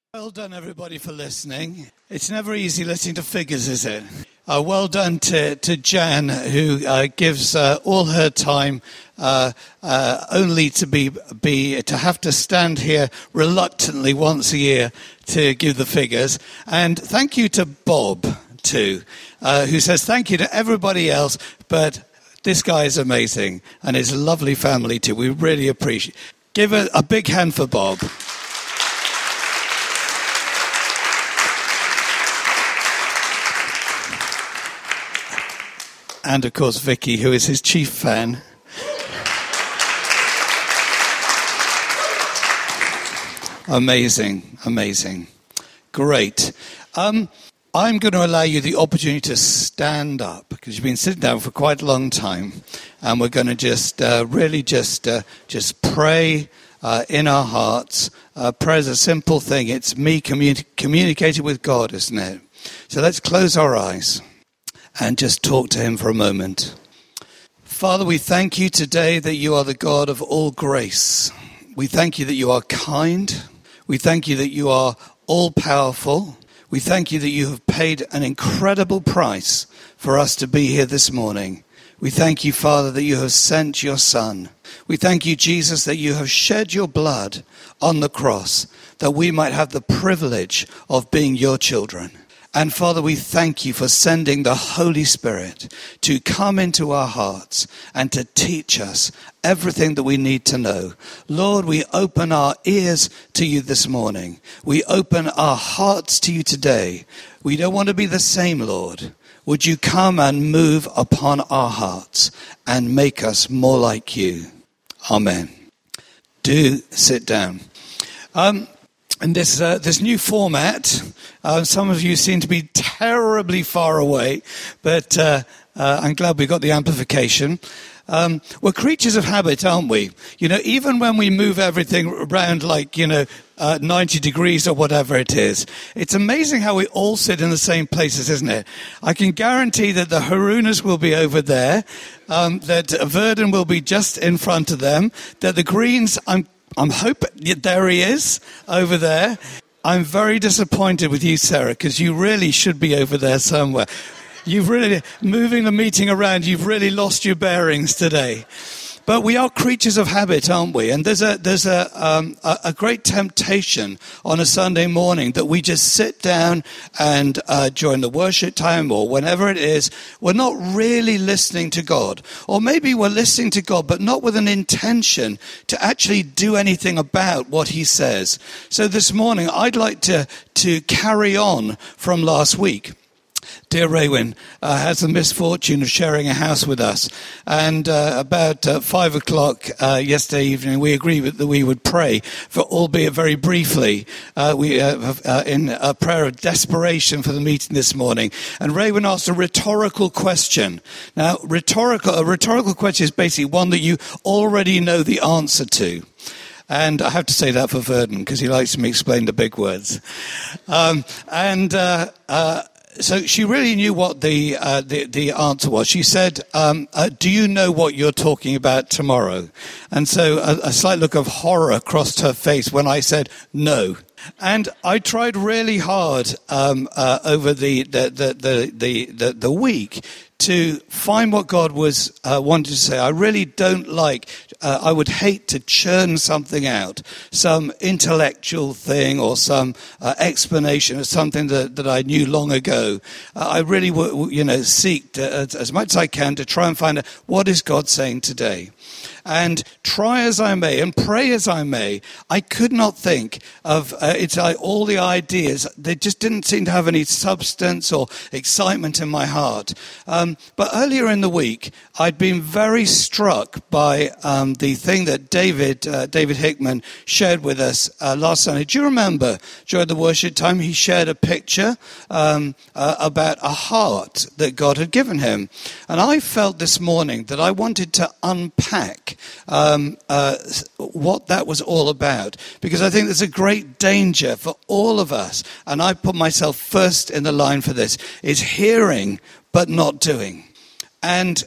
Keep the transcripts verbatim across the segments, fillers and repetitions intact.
Well done, everybody, for listening. It's never easy listening to figures, is it? Uh, well done to, to Jan, who uh, gives uh, all her time uh, uh, only to be be to have to stand here reluctantly once a year to give the figures. And thank you to Bob, too, uh, who says thank you to everybody else, but this guy is amazing, and his lovely family, too. We really appreciate it. Give a, a big hand for Bob. And, of course, Vicky, who is his chief fan. Amazing, amazing. Great. Um, I'm going to allow you the opportunity to stand up, because you've been sitting down for quite a long time. And we're going to just uh, really just uh, just pray uh, in our hearts. Uh, prayer is a simple thing. It's me communi- communicating with God, isn't it? So let's close our eyes and just talk to him for a moment. Father, we thank you today that you are the God of all grace. We thank you that you are kind. We thank you that you are all-powerful. We thank you that you have paid an incredible price for us to be here this morning. We thank you, Father, that you have sent your Son. We thank you, Jesus, that you have shed your blood on the cross, that we might have the privilege of being your children. And Father, we thank you for sending the Holy Spirit to come into our hearts and to teach us everything that we need to know. Lord, we open our ears to you this morning. We open our hearts to you today. We don't want to be the same, Lord. Would you come and move upon our hearts and make us more like you? Amen. Do sit down. Um, And this uh, this new format, uh, some of you seem to be terribly far away, but uh, uh, I'm glad we got the amplification. Um, we're creatures of habit, aren't we? You know, even when we move everything around like, you know, uh, ninety degrees or whatever it is, it's amazing how we all sit in the same places, isn't it? I can guarantee that the Harunas will be over there, um, that Verdun will be just in front of them, that the Greens, I'm I'm hoping, there he is, over there. I'm very disappointed with you, Sarah, because you really should be over there somewhere. You've really, moving the meeting around, you've really lost your bearings today. But we are creatures of habit, aren't we? And there's a there's a, um, a a great temptation on a Sunday morning that we just sit down and uh, during the worship time or whenever it is, we're not really listening to God. Or maybe we're listening to God, but not with an intention to actually do anything about what he says. So this morning, I'd like to to carry on from last week. Dear Raywin uh, has the misfortune of sharing a house with us. And uh, about uh, five o'clock uh, yesterday evening, we agreed that we would pray, for albeit very briefly, uh, we uh, uh, in a prayer of desperation for the meeting this morning. And Raywin asked a rhetorical question. Now, rhetorical a rhetorical question is basically one that you already know the answer to. And I have to say that for Verdun, because he likes me explain the big words. Um, and... Uh, uh, So she really knew what the uh, the, the answer was. She said, um, uh, do you know what you're talking about tomorrow? And so a, a slight look of horror crossed her face when I said no. And I tried really hard um, uh, over the the, the, the, the, the the week to find what God was uh, wanting to say. I really don't like, uh, I would hate to churn something out, some intellectual thing or some uh, explanation of something that, that I knew long ago. Uh, I really, w- you know, seek to, as, as much as I can to try and find out what is God saying today. And try as I may and pray as I may, I could not think of uh, it's like all the ideas. They just didn't seem to have any substance or excitement in my heart. Um, but earlier in the week, I'd been very struck by um, the thing that David uh, David Hickman shared with us uh, last Sunday. Do you remember during the worship time he shared a picture um, uh, about a heart that God had given him? And I felt this morning that I wanted to unpack Um, uh, what that was all about, because I think there's a great danger for all of us, and I put myself first in the line for this, is hearing but not doing. And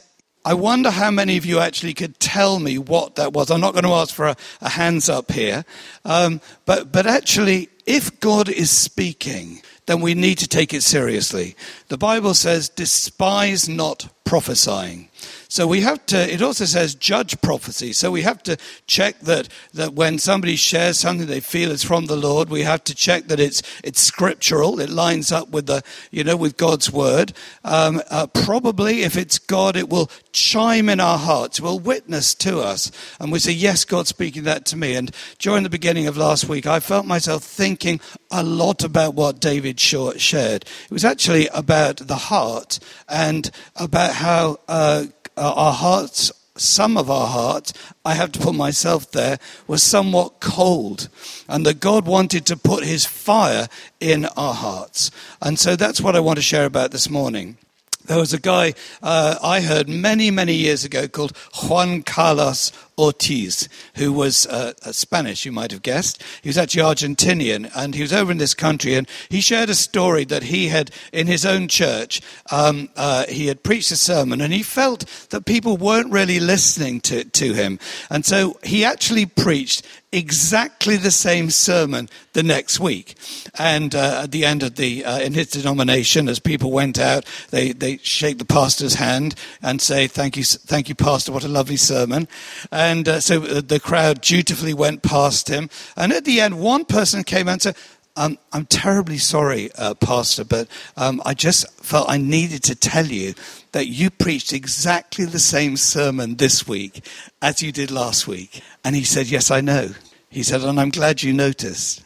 I wonder how many of you actually could tell me what that was. I'm not going to ask for a, a hands up here. Um, but, but actually, if God is speaking, then we need to take it seriously. The Bible says, despise not prophesying. So we have to, it also says judge prophecy. So we have to check that, that when somebody shares something they feel is from the Lord, we have to check that it's it's scriptural. It lines up with the, you know, with God's word. Um, uh, probably if it's God, it will chime in our hearts, will witness to us. And we say, yes, God's speaking that to me. And during the beginning of last week, I felt myself thinking a lot about what David shared. It was actually about the heart and about how uh, our hearts, some of our hearts, I have to put myself there, was somewhat cold. And that God wanted to put his fire in our hearts. And so that's what I want to share about this morning. There was a guy uh, I heard many, many years ago called Juan Carlos Ortiz, who was uh, Spanish, you might have guessed. He was actually Argentinian, and he was over in this country, and he shared a story that he had, in his own church, um, uh, he had preached a sermon, and he felt that people weren't really listening to, to him. And so he actually preached exactly the same sermon the next week. And uh, at the end of the, uh, in his denomination, as people went out, they, they shake the pastor's hand and say, thank you, thank you, Pastor, what a lovely sermon. And uh, so the crowd dutifully went past him. And at the end, one person came and said, um, I'm terribly sorry, uh, Pastor, but um, I just felt I needed to tell you that you preached exactly the same sermon this week as you did last week. And he said, yes, I know. He said, and I'm glad you noticed.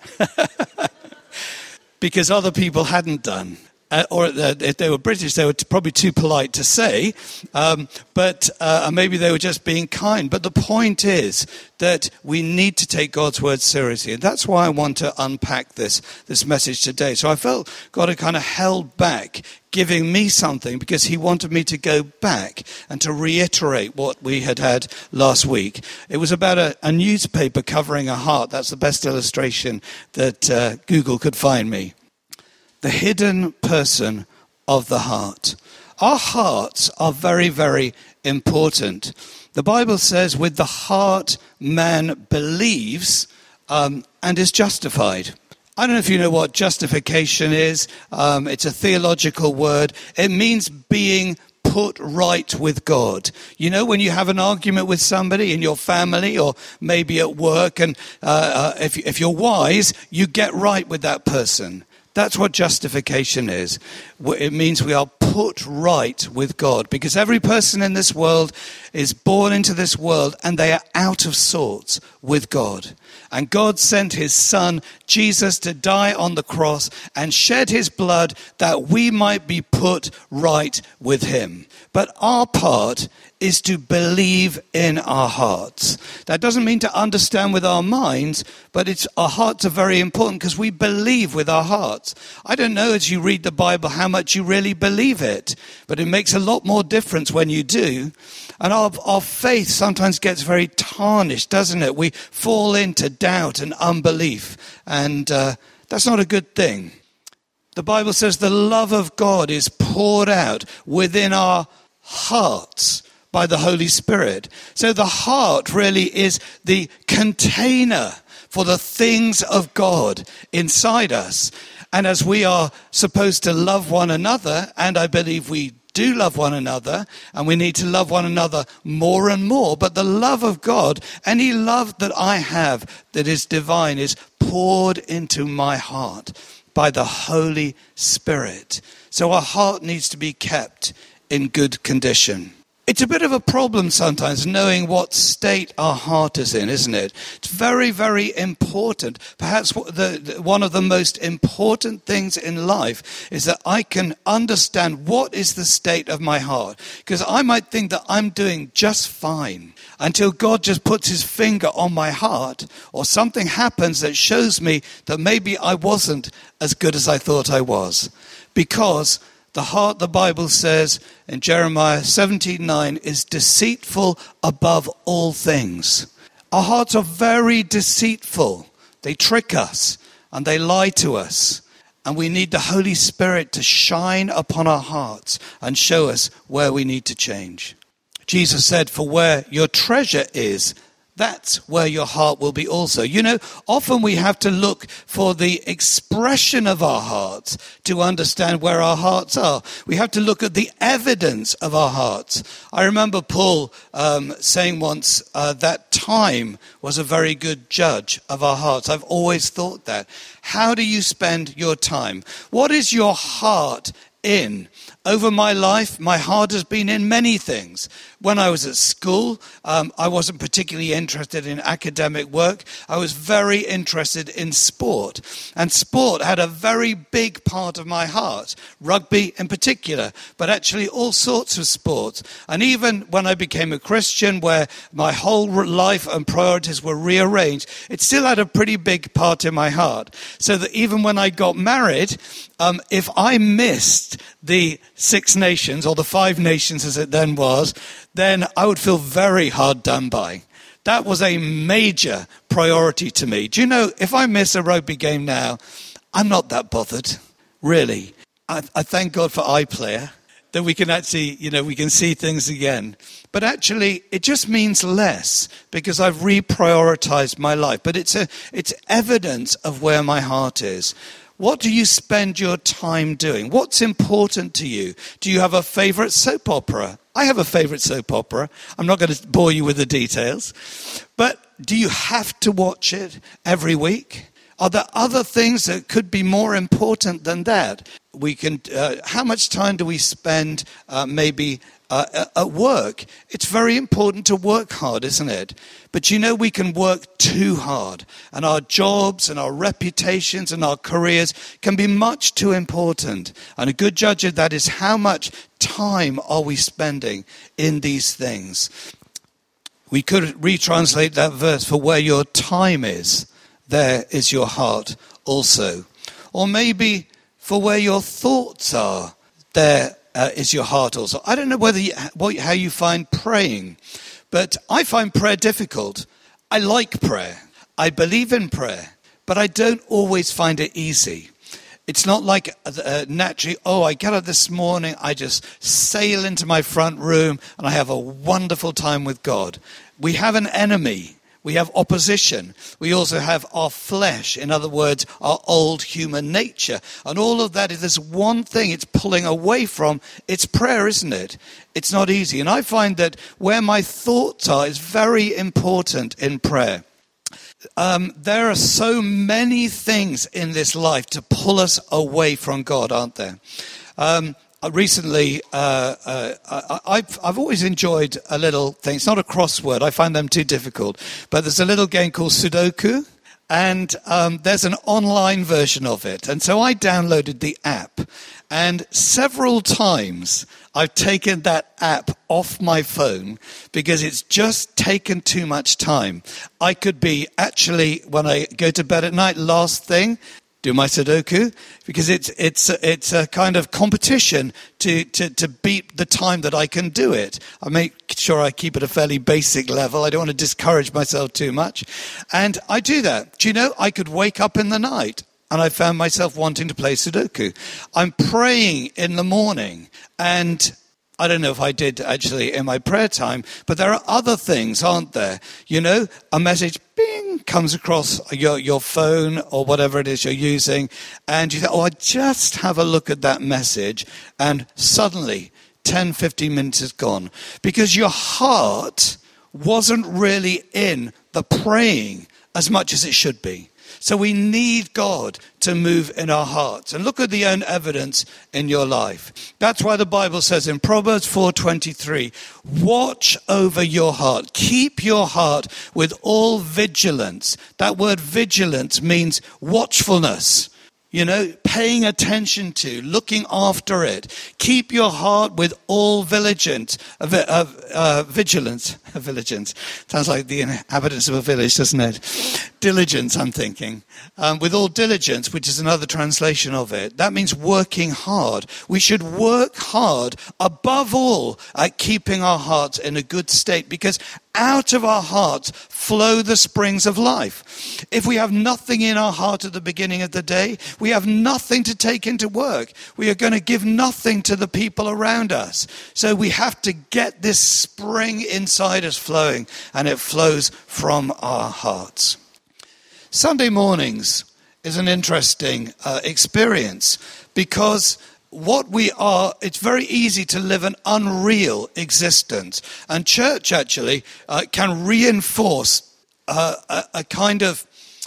Because other people hadn't done. Uh, or uh, if they were British, they were t- probably too polite to say, um, but uh, maybe they were just being kind. But the point is that we need to take God's word seriously. And that's why I want to unpack this, this message today. So I felt God had kind of held back giving me something because he wanted me to go back and to reiterate what we had had last week. It was about a, a newspaper covering a heart. That's the best illustration that uh, Google could find me. The hidden person of the heart. Our hearts are very, very important. The Bible says with the heart man believes um, and is justified. I don't know if you know what justification is. Um, it's a theological word. It means being put right with God. You know, when you have an argument with somebody in your family or maybe at work, and uh, uh, if, if you're wise, you get right with that person. That's what justification is. It means we are put right with God, because every person in this world is born into this world and they are out of sorts with God. And God sent his son, Jesus, to die on the cross and shed his blood that we might be put right with him. But our part is to believe in our hearts. That doesn't mean to understand with our minds, but it's our hearts are very important because we believe with our hearts. I don't know as you read the Bible how much you really believe it, but it makes a lot more difference when you do. And our, our faith sometimes gets very tarnished, doesn't it? We fall into doubt and unbelief, and uh, that's not a good thing. The Bible says the love of God is poured out within our hearts by the Holy Spirit. So the heart really is the container for the things of God inside us. And as we are supposed to love one another, and I believe we do love one another, and we need to love one another more and more, but the love of God, any love that I have that is divine, is poured into my heart by the Holy Spirit. So our heart needs to be kept in good condition. It's a bit of a problem sometimes knowing what state our heart is in, isn't it? It's very, very important. Perhaps the, the, one of the most important things in life is that I can understand what is the state of my heart. Because I might think that I'm doing just fine until God just puts his finger on my heart, or something happens that shows me that maybe I wasn't as good as I thought I was. Because the heart, the Bible says in Jeremiah seventeen nine, is deceitful above all things. Our hearts are very deceitful. They trick us and they lie to us. And we need the Holy Spirit to shine upon our hearts and show us where we need to change. Jesus said, for where your treasure is, that's where your heart will be also. You know, often we have to look for the expression of our hearts to understand where our hearts are. We have to look at the evidence of our hearts. I remember Paul um, saying once uh, that time was a very good judge of our hearts. I've always thought that. How do you spend your time? What is your heart in? Over my life, my heart has been in many things. When I was at school, um, I wasn't particularly interested in academic work. I was very interested in sport. And sport had a very big part of my heart, rugby in particular, but actually all sorts of sports. And even when I became a Christian, where my whole life and priorities were rearranged, it still had a pretty big part in my heart. So that even when I got married, um, if I missed the Six Nations, or the Five Nations as it then was, then I would feel very hard done by. That was a major priority to me. Do you know, if I miss a rugby game now, I'm not that bothered, really. I, I thank God for iPlayer, that we can actually, you know, we can see things again. But actually, it just means less because I've reprioritized my life. But it's a, it's evidence of where my heart is. What do you spend your time doing? What's important to you? Do you have a favorite soap opera? I have a favorite soap opera. I'm not going to bore you with the details. But do you have to watch it every week? Are there other things that could be more important than that? We can. Uh, how much time do we spend uh, maybe uh, at work? It's very important to work hard, isn't it? But you know, we can work too hard. And our jobs and our reputations and our careers can be much too important. And a good judge of that is how much time are we spending in these things. We could retranslate that verse, for where your time is, there is your heart also. Or maybe for where your thoughts are, there uh, is your heart also. I don't know whether you, what, how you find praying, but I find prayer difficult. I like prayer. I believe in prayer, but I don't always find it easy. It's not like uh, naturally, oh, I get up this morning, I just sail into my front room and I have a wonderful time with God. We have an enemy. We have opposition. We also have our flesh, in other words, our old human nature. And all of that is this one thing it's pulling away from. It's prayer, isn't it? It's not easy. And I find that where my thoughts are is very important in prayer. Um, there are so many things in this life to pull us away from God, aren't there? Um, Recently, uh, uh, I, I've, I've always enjoyed a little thing. It's not a crossword. I find them too difficult. But there's a little game called Sudoku, and um, there's an online version of it. And so I downloaded the app. And several times I've taken that app off my phone because it's just taken too much time. I could be actually, when I go to bed at night, last thing, do my Sudoku, because it's it's it's a kind of competition to, to, to beat the time that I can do it. I make sure I keep it a fairly basic level. I don't want to discourage myself too much. And I do that. Do you know, I could wake up in the night and I found myself wanting to play Sudoku. I'm praying in the morning, and I don't know if I did actually in my prayer time, but there are other things, aren't there? You know, a message, bing, comes across your, your phone or whatever it is you're using, and you think, oh, I just have a look at that message, and suddenly ten, fifteen minutes is gone. Because your heart wasn't really in the praying as much as it should be. So we need God to move in our hearts. And look at the own evidence in your life. That's why the Bible says in Proverbs four twenty-three, watch over your heart. Keep your heart with all vigilance. That word vigilance means watchfulness. You know, paying attention to, looking after it. Keep your heart with all vigilance. Uh, uh, vigilance. Vigilance. Sounds like the inhabitants of a village, doesn't it? Diligence, I'm thinking. Um, with all diligence, which is another translation of it. That means working hard. We should work hard above all at keeping our hearts in a good state, because out of our hearts flow the springs of life. If we have nothing in our heart at the beginning of the day, we have nothing nothing to take into work. We are going to give nothing to the people around us. So we have to get this spring inside us flowing, and it flows from our hearts. Sunday mornings is an interesting uh, experience because what we are, it's very easy to live an unreal existence. And church actually uh, can reinforce uh, a, a kind of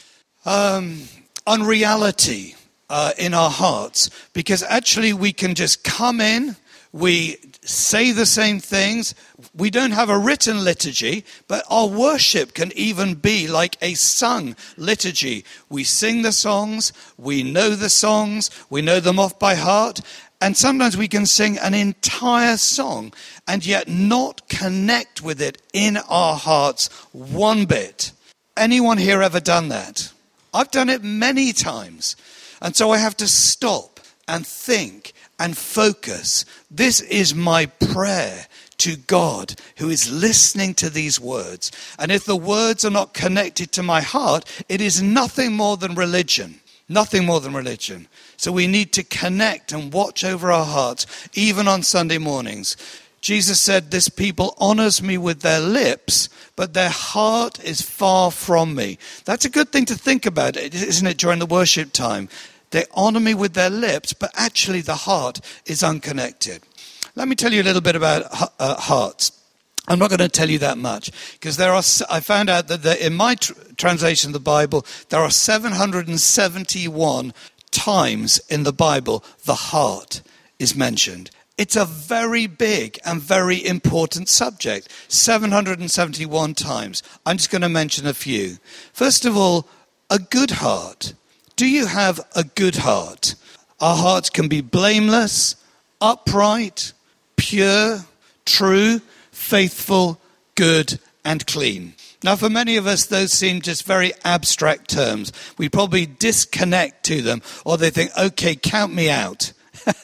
um, unreality uh, in our hearts, because actually we can just come in, we say the same things. We don't have a written liturgy, but our worship can even be like a sung liturgy. We sing the songs, we know the songs, we know them off by heart, and sometimes we can sing an entire song and yet not connect with it in our hearts one bit. Anyone here ever done that? I've done it many times. And so I have to stop and think and focus. This is my prayer to God, who is listening to these words. And if the words are not connected to my heart, it is nothing more than religion. Nothing more than religion. So we need to connect and watch over our hearts, even on Sunday mornings. Jesus said, this people honors me with their lips, but their heart is far from me. That's a good thing to think about, isn't it, during the worship time? They honor me with their lips, but actually the heart is unconnected. Let me tell you a little bit about uh, hearts. I'm not going to tell you that much, because there are. I found out that there, in my tr- translation of the Bible, there are seven hundred seventy-one times in the Bible the heart is mentioned. It's a very big and very important subject, seven hundred seventy-one times. I'm just going to mention a few. First of all, a good heart. Do you have a good heart? Our hearts can be blameless, upright, pure, true, faithful, good, and clean. Now, for many of us, those seem just very abstract terms. We probably disconnect to them, or they think, okay, count me out.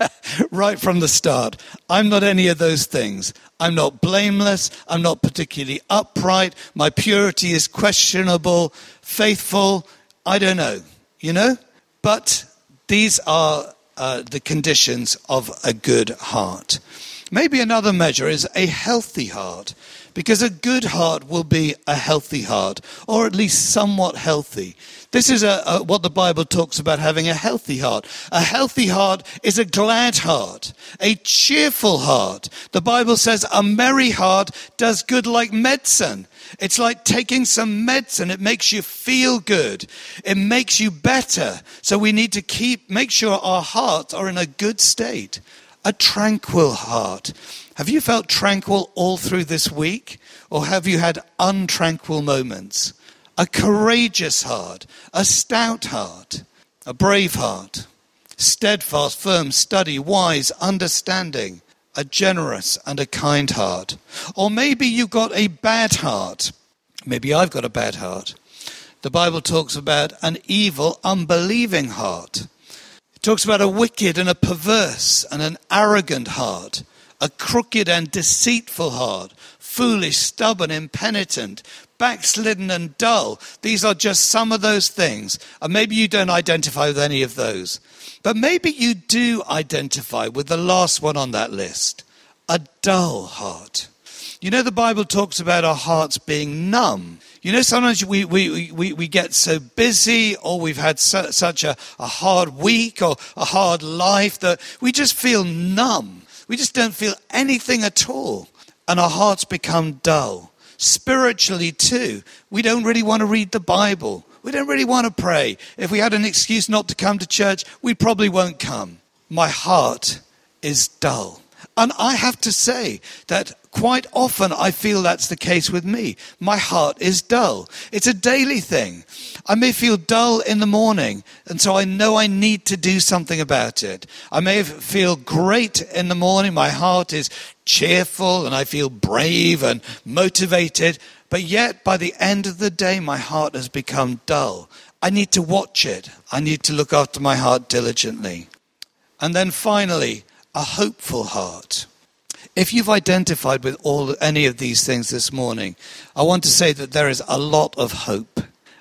Right from the start. I'm not any of those things. I'm not blameless. I'm not particularly upright. My purity is questionable. Faithful, I don't know. You know, but these are uh, the conditions of a good heart. Maybe another measure is a healthy heart, because a good heart will be a healthy heart, or at least somewhat healthy. This is a, a, what the Bible talks about having a healthy heart. A healthy heart is a glad heart, a cheerful heart. The Bible says a merry heart does good like medicine. It's like taking some medicine. It makes you feel good. It makes you better. So we need to keep, make sure our hearts are in a good state. A tranquil heart. Have you felt tranquil all through this week? Or have you had untranquil moments? A courageous heart, a stout heart, a brave heart, steadfast, firm, steady, wise, understanding, a generous and a kind heart. Or maybe you've got a bad heart. Maybe I've got a bad heart. The Bible talks about an evil, unbelieving heart. It talks about a wicked and a perverse and an arrogant heart, a crooked and deceitful heart, foolish, stubborn, impenitent, backslidden and dull. These are just some of those things. And maybe you don't identify with any of those. But maybe you do identify with the last one on that list, a dull heart. You know, the Bible talks about our hearts being numb. You know, sometimes we we, we, we get so busy, or we've had su- such a, a hard week or a hard life that we just feel numb. We just don't feel anything at all. And our hearts become dull. Spiritually too, we don't really want to read the Bible. We don't really want to pray. If we had an excuse not to come to church, we probably won't come. My heart is dull. And I have to say that quite often I feel that's the case with me. My heart is dull. It's a daily thing. I may feel dull in the morning, and so I know I need to do something about it. I may feel great in the morning. My heart is cheerful and I feel brave and motivated. But yet by the end of the day, my heart has become dull. I need to watch it. I need to look after my heart diligently. And then finally, a hopeful heart. If you've identified with all any of these things this morning, I want to say that there is a lot of hope.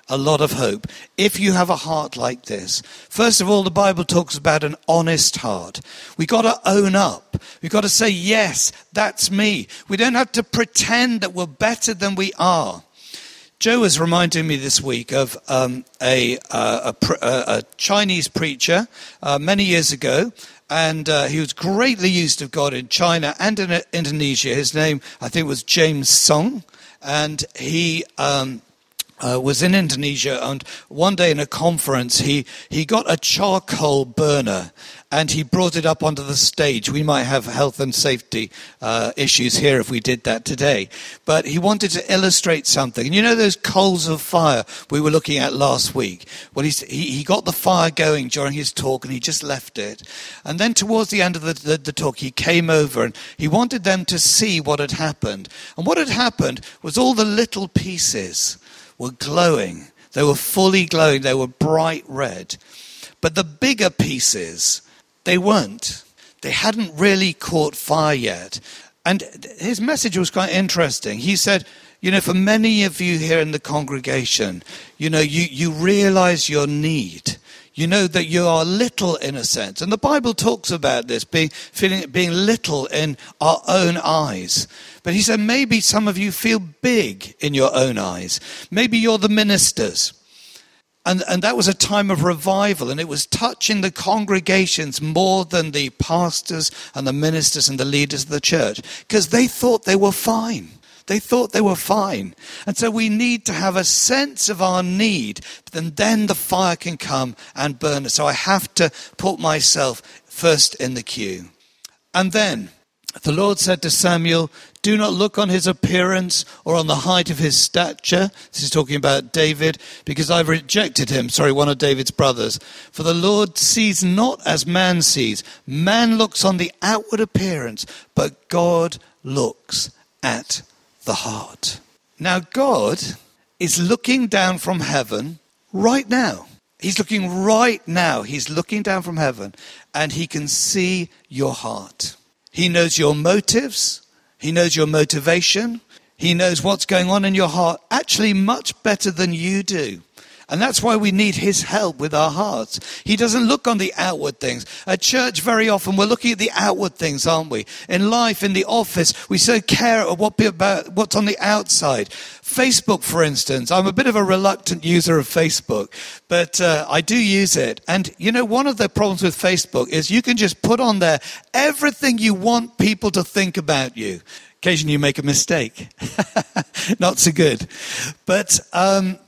a lot of hope if you have a heart like this. First of all, the Bible talks about an honest heart. We've got to own up. We've got to say, yes, that's me. We don't have to pretend that we're better than we are. Joe was reminding me this week of um, a, uh, a, a, a Chinese preacher uh, many years ago, and uh, he was greatly used of God in China and in Indonesia. His name, I think, was James Song, and he um, uh, was in Indonesia, and one day in a conference, he, he got a charcoal burner, and he brought it up onto the stage. We might have health and safety uh, issues here if we did that today. But he wanted to illustrate something. And you know those coals of fire we were looking at last week? Well, he's, he, he got the fire going during his talk, and he just left it. And then towards the end of the, the, the talk, he came over, and he wanted them to see what had happened. And what had happened was all the little pieces were glowing. They were fully glowing. They were bright red. But the bigger pieces, they weren't. They hadn't really caught fire yet. And his message was quite interesting. He said, you know, for many of you here in the congregation, you know, you, you realize your need. You know that you are little in a sense. And the Bible talks about this, being, feeling, being little in our own eyes. But he said, maybe some of you feel big in your own eyes. Maybe you're the ministers. And, and that was a time of revival, and it was touching the congregations more than the pastors and the ministers and the leaders of the church, because they thought they were fine. They thought they were fine. And so we need to have a sense of our need, and then the fire can come and burn us. So I have to put myself first in the queue. And then the Lord said to Samuel, do not look on his appearance or on the height of his stature. This is talking about David, because I've rejected him. Sorry, one of David's brothers. For the Lord sees not as man sees. Man looks on the outward appearance, but God looks at the heart. Now, God is looking down from heaven right now. He's looking right now. He's looking down from heaven, and he can see your heart. He knows your motives. He knows your motivation. He knows what's going on in your heart, actually much better than you do. And that's why we need his help with our hearts. He doesn't look on the outward things. At church, very often, we're looking at the outward things, aren't we? In life, in the office, we so care what about what's on the outside. Facebook, for instance. I'm a bit of a reluctant user of Facebook, but uh, I do use it. And, you know, one of the problems with Facebook is you can just put on there everything you want people to think about you. Occasionally you make a mistake. Not so good. But um,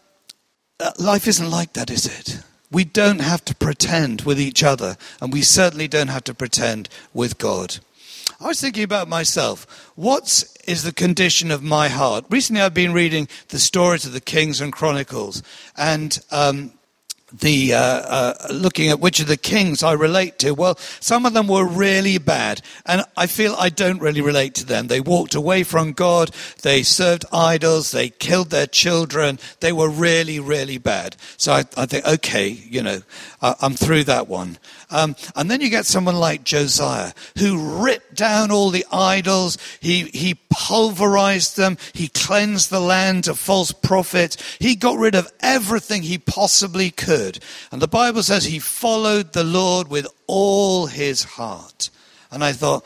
life isn't like that, is it? We don't have to pretend with each other, and we certainly don't have to pretend with God. I was thinking about myself. What is the condition of my heart? Recently I've been reading the stories of the Kings and Chronicles, and um, the uh, uh, looking at which of the kings I relate to. Well, some of them were really bad, and I feel I don't really relate to them. They walked away from God, they served idols, they killed their children. They were really, really bad. So I, I think, okay, you know, uh, I'm through that one. Um, and then you get someone like Josiah, who ripped down all the idols. He, he pulverized them. He cleansed the land of false prophets. He got rid of everything he possibly could. And the Bible says he followed the Lord with all his heart. And I thought,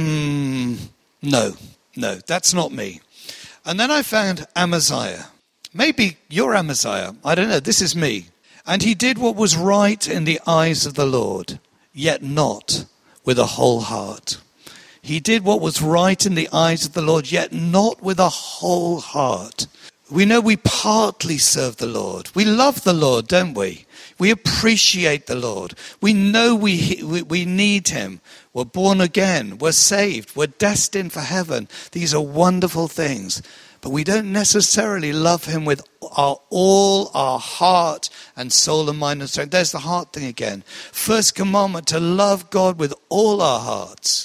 mm, no, no, that's not me. And then I found Amaziah. Maybe you're Amaziah. I don't know. This is me. And he did what was right in the eyes of the Lord, yet not with a whole heart. He did what was right in the eyes of the Lord, yet not with a whole heart. We know we partly serve the Lord. We love the Lord, don't we? We appreciate the Lord. We know we, we, we need him. We're born again. We're saved. We're destined for heaven. These are wonderful things. But we don't necessarily love him with our, all our heart and soul and mind and strength. There's the heart thing again. First commandment, to love God with all our hearts.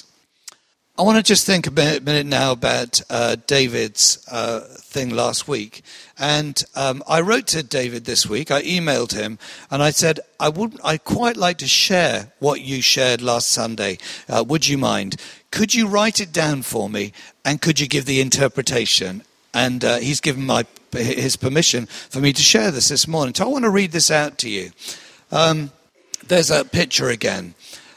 I want to just think a minute, minute now about uh, David's uh, thing last week. And um, I wrote to David this week. I emailed him and I said, I would, I'd quite like to share what you shared last Sunday. Uh, would you mind? Could you write it down for me? And could you give the interpretation? And uh, he's given my his permission for me to share this this morning. So I want to read this out to you. Um, there's a picture again.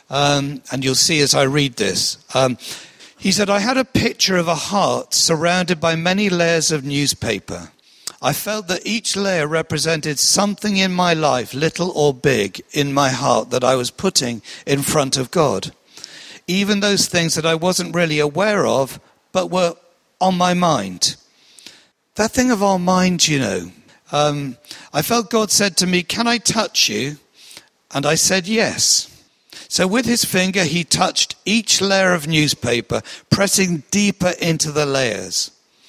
Um, and you'll see as I read this. Um, he said, I had a picture of a heart surrounded by many layers of newspaper. I felt that each layer represented something in my life, little or big, in my heart that I was putting in front of God. Even those things that I wasn't really aware of, but were on my mind. That thing of our mind, you know. Um, I felt God said to me, can I touch you? And I said yes. So with his finger, he touched each layer of newspaper, pressing deeper into the layers.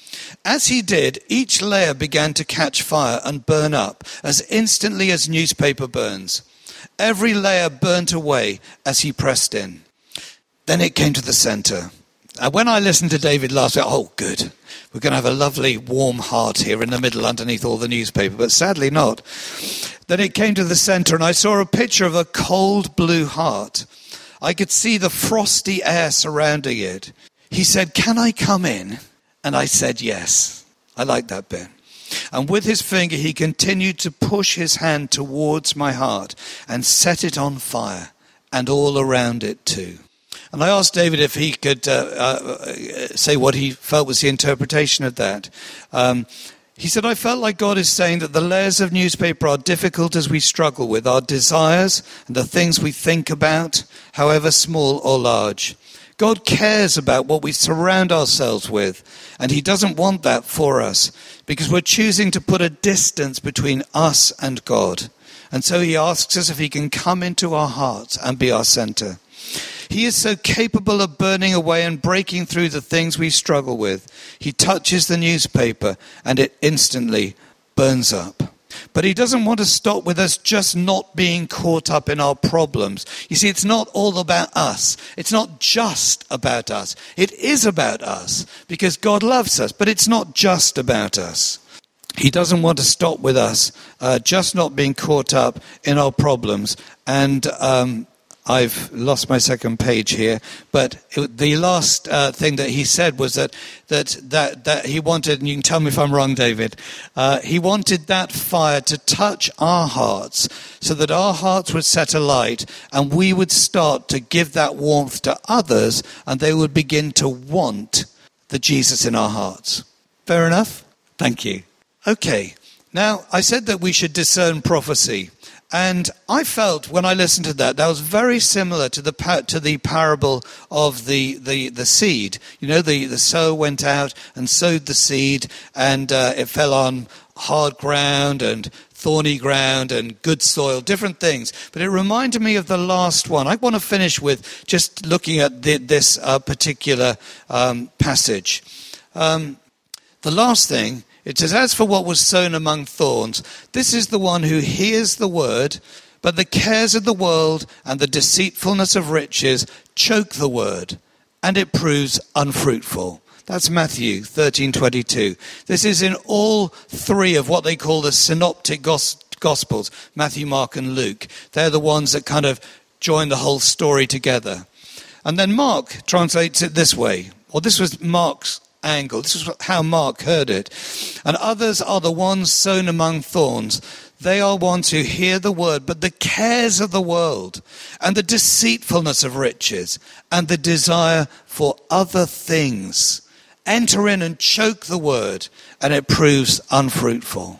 As he did, each layer began to catch fire and burn up as instantly as newspaper burns. Every layer burnt away as he pressed in. Then it came to the center. And when I listened to David last week, oh, good. We're going to have a lovely warm heart here in the middle underneath all the newspaper, but sadly not. Then it came to the center and I saw a picture of a cold blue heart. I could see the frosty air surrounding it. He said, can I come in? And I said yes. I like that bit. And with his finger, he continued to push his hand towards my heart and set it on fire and all around it too. And I asked David if he could uh, uh, say what he felt was the interpretation of that. Um, he said, I felt like God is saying that the layers of newspaper are difficult as we struggle with our desires and the things we think about, however small or large. God cares about what we surround ourselves with, and he doesn't want that for us because we're choosing to put a distance between us and God. And so he asks us if he can come into our hearts and be our center. He is so capable of burning away and breaking through the things we struggle with. He touches the newspaper and it instantly burns up. But he doesn't want to stop with us just not being caught up in our problems. You see, it's not all about us. It's not just about us. It is about us because God loves us, but it's not just about us. He doesn't want to stop with us uh, just not being caught up in our problems. And um, I've lost my second page here, but it, the last uh, thing that he said was that that that that he wanted, and you can tell me if I'm wrong, David, uh, he wanted that fire to touch our hearts so that our hearts would set alight and we would start to give that warmth to others and they would begin to want the Jesus in our hearts. Fair enough? Thank you. Okay, now I said that we should discern prophecy. And I felt when I listened to that, that was very similar to the to the parable of the, the, the seed. You know, the, the sower went out and sowed the seed, and uh, it fell on hard ground and thorny ground and good soil, different things. But it reminded me of the last one. I want to finish with just looking at the, this uh, particular um, passage. Um, the last thing, it says, as for what was sown among thorns, this is the one who hears the word, but the cares of the world and the deceitfulness of riches choke the word, and it proves unfruitful. That's Matthew thirteen twenty-two. This is in all three of what they call the synoptic gospels, Matthew, Mark, and Luke. They're the ones that kind of join the whole story together. And then Mark translates it this way, or this was Mark's angle. This is how Mark heard it. And others are the ones sown among thorns. They are ones who hear the word, but the cares of the world and the deceitfulness of riches and the desire for other things enter in and choke the word, and it proves unfruitful.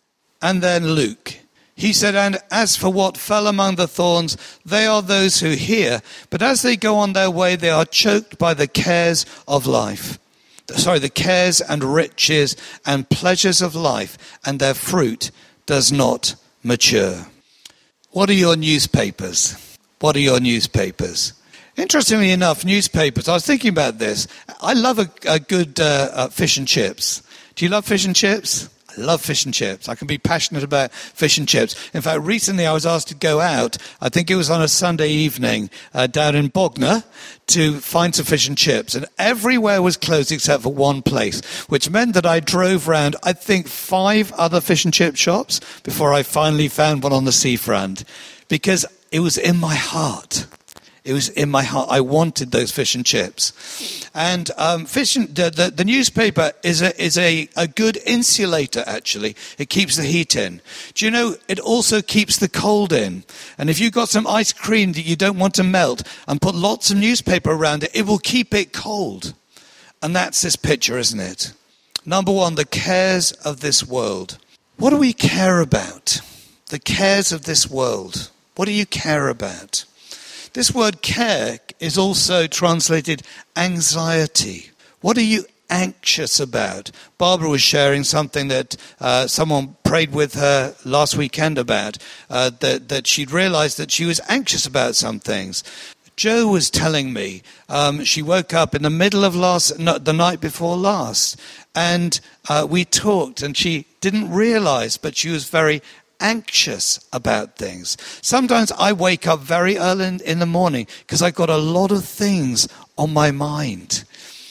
And then Luke. He said, and as for what fell among the thorns, they are those who hear, but as they go on their way, they are choked by the cares of life. Sorry, the cares and riches and pleasures of life, and their fruit does not mature. What are your newspapers? What are your newspapers? Interestingly enough, newspapers, I was thinking about this. I love a, a good uh, uh, fish and chips. Do you love fish and chips? I love fish and chips. I can be passionate about fish and chips. In fact, recently I was asked to go out, I think it was on a Sunday evening, uh, down in Bognor, to find some fish and chips. And everywhere was closed except for one place, which meant that I drove round, I think, five other fish and chip shops before I finally found one on the seafront. Because it was in my heart. It was in my heart. I wanted those fish and chips. And um, fish and, the, the, the newspaper is a is a, a good insulator, actually. It keeps the heat in. Do you know, it also keeps the cold in. And if you've got some ice cream that you don't want to melt and put lots of newspaper around it, it will keep it cold. And that's this picture, isn't it? Number one, the cares of this world. What do we care about? The cares of this world. What do you care about? This word care is also translated anxiety. What are you anxious about? Barbara was sharing something that uh, someone prayed with her last weekend about, uh, that, that she'd realized that she was anxious about some things. Jo was telling me um, she woke up in the middle of last, no, the night before last, and uh, we talked, and she didn't realize, but she was very anxious about things. Sometimes I wake up very early in, in the morning because I've got a lot of things on my mind.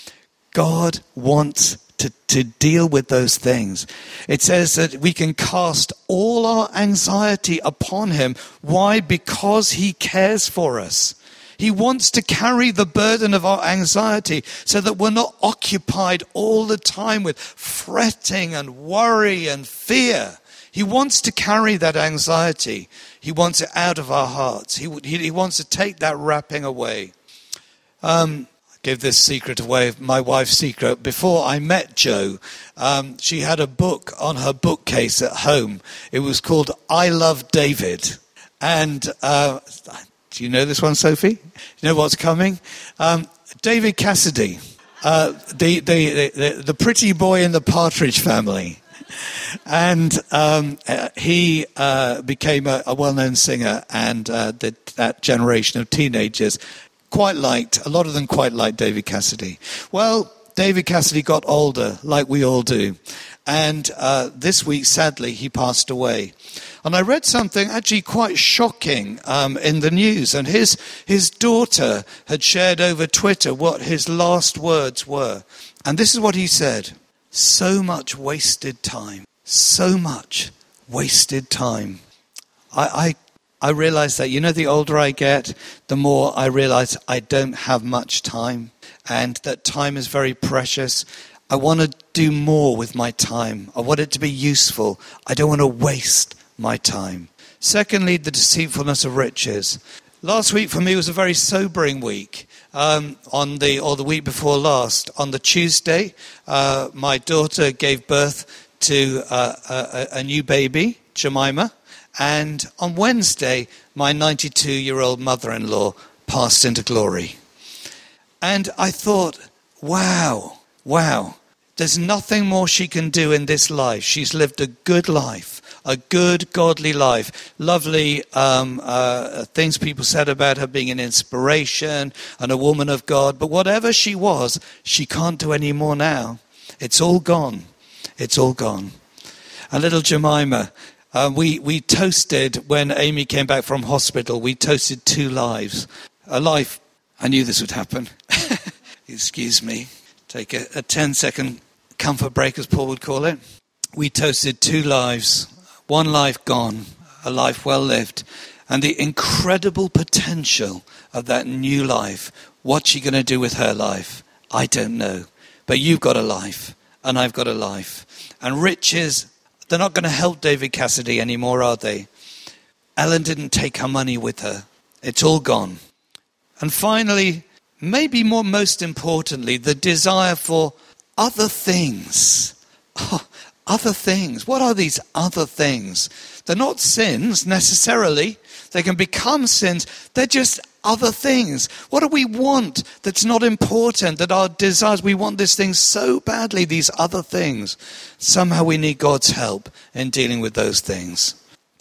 God wants to, to deal with those things. It says that we can cast all our anxiety upon him. Why? Because he cares for us. He wants to carry the burden of our anxiety so that we're not occupied all the time with fretting and worry and fear. He wants to carry that anxiety. He wants it out of our hearts. He, he, he wants to take that wrapping away. Um, I give this secret away, my wife's secret. Before I met Jo, um, she had a book on her bookcase at home. It was called I Love David. And uh, do you know this one, Sophie? You know what's coming? Um, David Cassidy, uh, the, the, the, the pretty boy in the Partridge Family. And um, uh, he uh, became a, a well-known singer, and uh, the, that generation of teenagers quite liked, a lot of them quite liked David Cassidy. Well, David Cassidy got older, like we all do. And uh, this week, sadly, he passed away. And I read something actually quite shocking um, in the news. And his, his daughter had shared over Twitter what his last words were. And this is what he said. So much wasted time. So much wasted time. I, I, I realize that, you know, the older I get, the more I realize I don't have much time, and that time is very precious. I want to do more with my time. I want it to be useful. I don't want to waste my time. Secondly, the deceitfulness of riches. Last week for me was a very sobering week. Um, on the or the week before last, on the Tuesday, uh, my daughter gave birth to uh, a, a new baby, Jemima, and on Wednesday, my ninety-two-year-old mother-in-law passed into glory. And I thought, wow, wow, there's nothing more she can do in this life. She's lived a good life. A good, godly life. Lovely um, uh, things people said about her being an inspiration and a woman of God. But whatever she was, she can't do any more now. It's all gone. It's all gone. And little Jemima, uh, we, we toasted, when Amy came back from hospital, we toasted two lives. A life, I knew this would happen. Excuse me. Take a, a ten-second comfort break, as Paul would call it. We toasted two lives. One life gone, a life well lived, and the incredible potential of that new life. What's she going to do with her life? I don't know. But you've got a life, and I've got a life. And riches, they're not going to help David Cassidy anymore, are they? Ellen didn't take her money with her. It's all gone. And finally, maybe more most importantly, the desire for other things. Oh, Other things. What are these other things? They're not sins necessarily. They can become sins. They're just other things. What do we want that's not important, that our desires, we want this thing so badly, these other things. Somehow we need God's help in dealing with those things.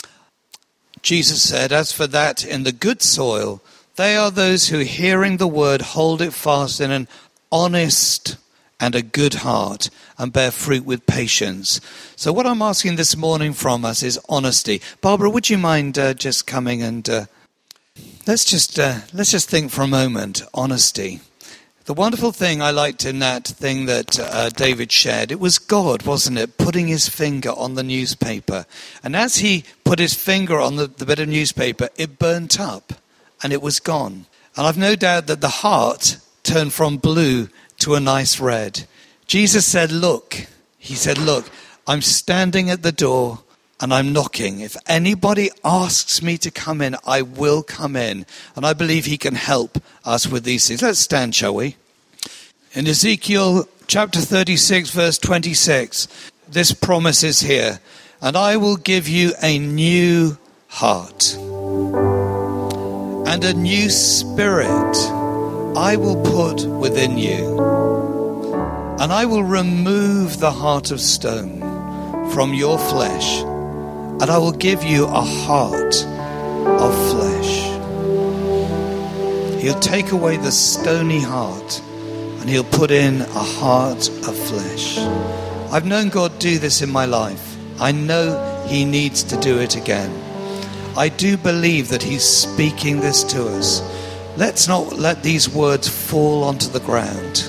Jesus said, as for that in the good soil, they are those who, hearing the word, hold it fast in an honest and a good heart, and bear fruit with patience. So what I'm asking this morning from us is honesty. Barbara, would you mind uh, just coming and uh, let's just uh, let's just think for a moment. Honesty. The wonderful thing I liked in that thing that uh, David shared, it was God, wasn't it, putting his finger on the newspaper. And as he put his finger on the, the bit of newspaper, it burnt up and it was gone. And I've no doubt that the heart turned from blue to a nice red. Jesus said, look, he said, look, I'm standing at the door and I'm knocking. If anybody asks me to come in, I will come in. And I believe he can help us with these things. Let's stand, shall we? In Ezekiel chapter thirty-six, verse twenty-six, this promise is here. And I will give you a new heart and a new spirit I will put within you. And I will remove the heart of stone from your flesh, and I will give you a heart of flesh. He'll take away the stony heart, and he'll put in a heart of flesh. I've known God do this in my life. I know he needs to do it again. I do believe that he's speaking this to us. Let's not let these words fall onto the ground.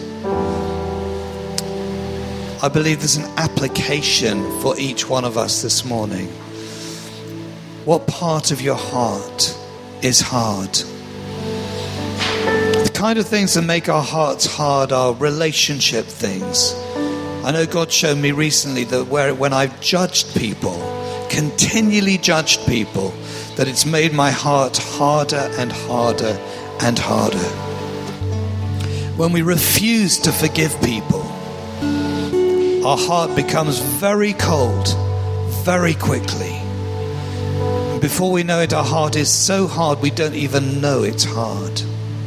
I believe there's an application for each one of us this morning. What part of your heart is hard? The kind of things that make our hearts hard are relationship things. I know God showed me recently that where when I've judged people, continually judged people, that it's made my heart harder and harder and harder. When we refuse to forgive people, our heart becomes very cold, very quickly. And before we know it, our heart is so hard we don't even know it's hard.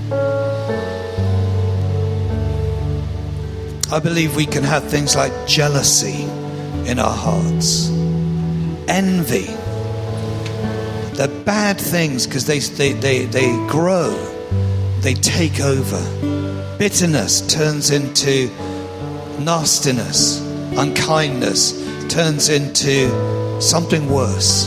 I believe we can have things like jealousy in our hearts, envy. They're bad things because they, they, they, they grow, they take over. Bitterness turns into nastiness, unkindness turns into something worse.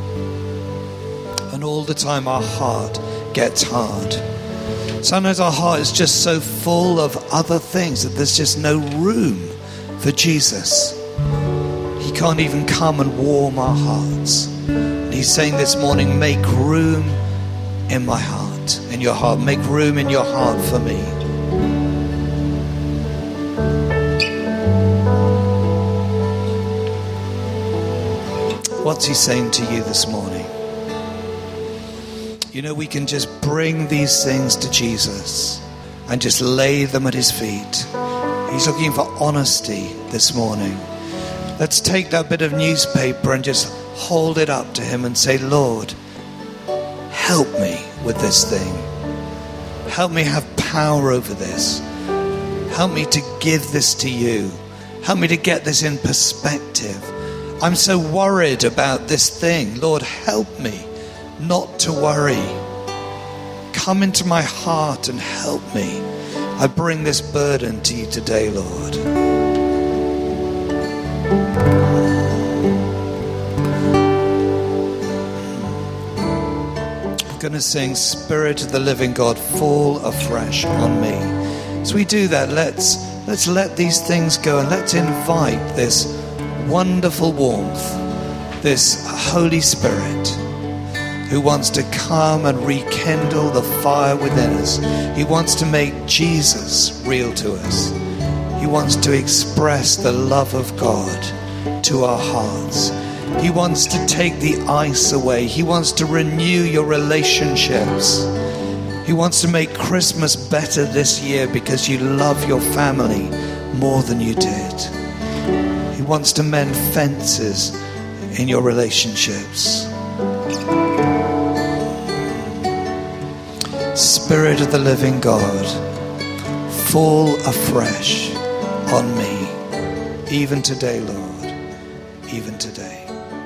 And all the time our heart gets hard. Sometimes our heart is just so full of other things that there's just no room for Jesus. He can't even come and warm our hearts. And he's saying this morning, make room in my heart, in your heart. Make room in your heart for me. What's he saying to you this morning? You know, we can just bring these things to Jesus and just lay them at his feet. He's looking for honesty this morning. Let's take that bit of newspaper and just hold it up to him and say, Lord, help me with this thing. Help me have power over this. Help me to give this to you. Help me to get this in perspective. I'm so worried about this thing. Lord, help me not to worry. Come into my heart and help me. I bring this burden to you today, Lord. We're going to sing Spirit of the Living God, fall afresh on me. As we do that, let's let's let these things go and let's invite this wonderful warmth, this Holy Spirit who wants to come and rekindle the fire within us. He wants to make Jesus real to us. He wants to express the love of God to our hearts. He wants to take the ice away. He wants to renew your relationships. He wants to make Christmas better this year because you love your family more than you did. He wants to mend fences in your relationships. Spirit of the living God, fall afresh on me, even today, Lord, even today.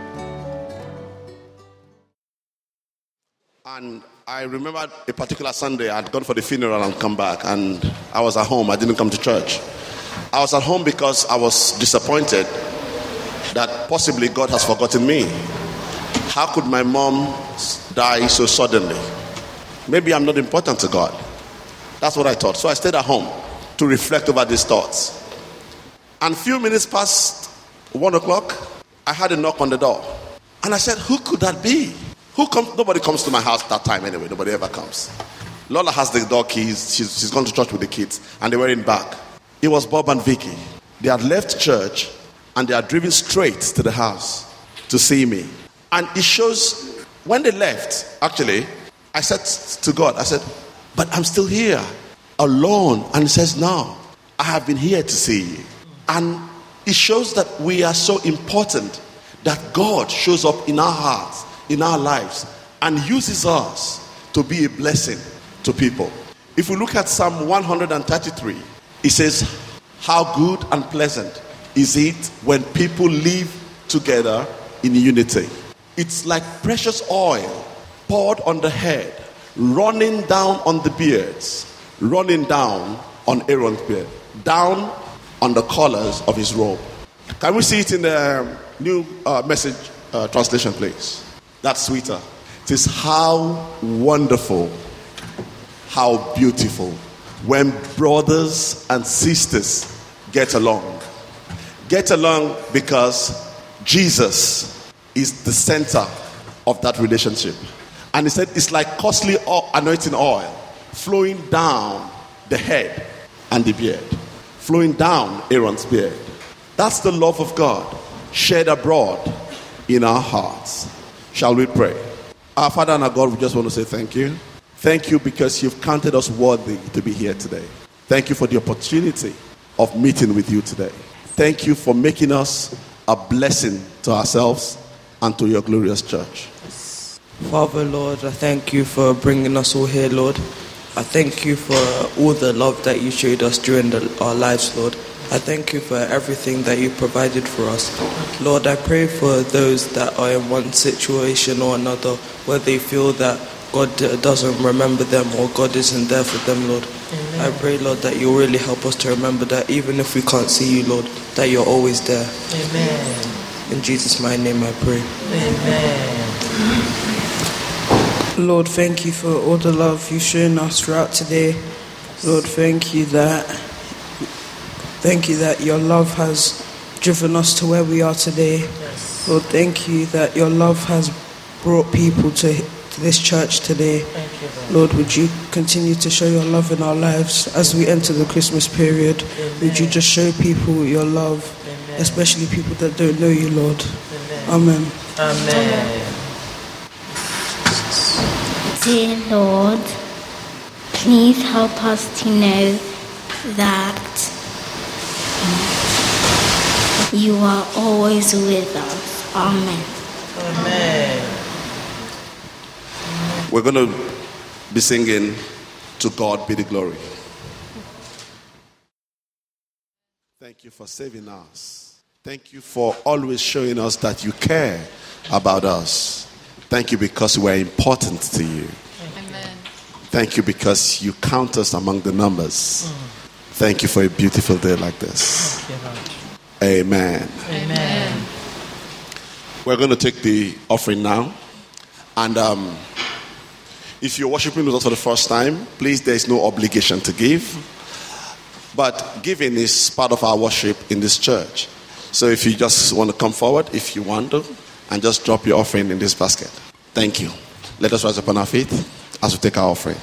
And I remember a particular Sunday, I had gone for the funeral and come back, and I was at home. I didn't come to church. I was at home because I was disappointed that possibly God has forgotten me. How could my mom die so suddenly? Maybe I'm not important to God. That's what I thought. So I stayed at home to reflect over these thoughts. And a few minutes past one o'clock, I had a knock on the door. And I said, who could that be? Who comes? Nobody comes to my house that time anyway. Nobody ever comes. Lola has the dog keys. She's, she's gone to church with the kids, and they were in back. It was Bob and Vicky. They had left church, and they had driven straight to the house to see me. And it shows, when they left, actually, I said to God, I said, but I'm still here, alone. And he says, no, I have been here to see you. And it shows that we are so important, that God shows up in our hearts, in our lives, and uses us to be a blessing to people. If we look at Psalm one thirty-three, it says, how good and pleasant is it when people live together in unity. It's like precious oil poured on the head, running down on the beards, running down on Aaron's beard, down on the collars of his robe. Can we see it in the New uh, Message uh, translation, please? That's sweeter. It is how wonderful, how beautiful when brothers and sisters get along. Get along because Jesus is the center of that relationship. And he said it's like costly anointing oil flowing down the head and the beard, flowing down Aaron's beard. That's the love of God shed abroad in our hearts. Shall we pray? Our Father and our God, we just want to say thank you. Thank you because you've counted us worthy to be here today. Thank you for the opportunity of meeting with you today. Thank you for making us a blessing to ourselves and to your glorious church. Father, Lord, I thank you for bringing us all here, Lord. I thank you for all the love that you showed us during the, our lives, Lord. I thank you for everything that you provided for us. Lord, I pray for those that are in one situation or another where they feel that God doesn't remember them or God isn't there for them, Lord. Amen. I pray, Lord, that you'll really help us to remember that even if we can't see you, Lord, that you're always there. Amen. In Jesus' mighty name I pray. Amen. Lord, thank you for all the love you've shown us throughout today. Lord, thank you that thank you that your love has driven us to where we are today. Yes. Lord, thank you that your love has brought people to, to this church today. Thank you, Lord. Lord, would you continue to show your love in our lives as we enter the Christmas period? Amen. Would you just show people your love, Amen. especially people that don't know you, Lord? Amen. Amen. Amen. Dear Lord, please help us to know that you are always with us. Amen. Amen. We're going to be singing "To God Be the Glory." Thank you for saving us. Thank you for always showing us that you care about us. Thank you because we're important to you. Amen. Thank you because you count us among the numbers. Thank you for a beautiful day like this. Thank you, Lord. Amen. Amen. We're going to take the offering now. And um, if you're worshiping with us for the first time, please, there is no obligation to give. But giving is part of our worship in this church. So if you just want to come forward, if you want to, and just drop your offering in this basket. Thank you. Let us rise upon our feet as we take our offering.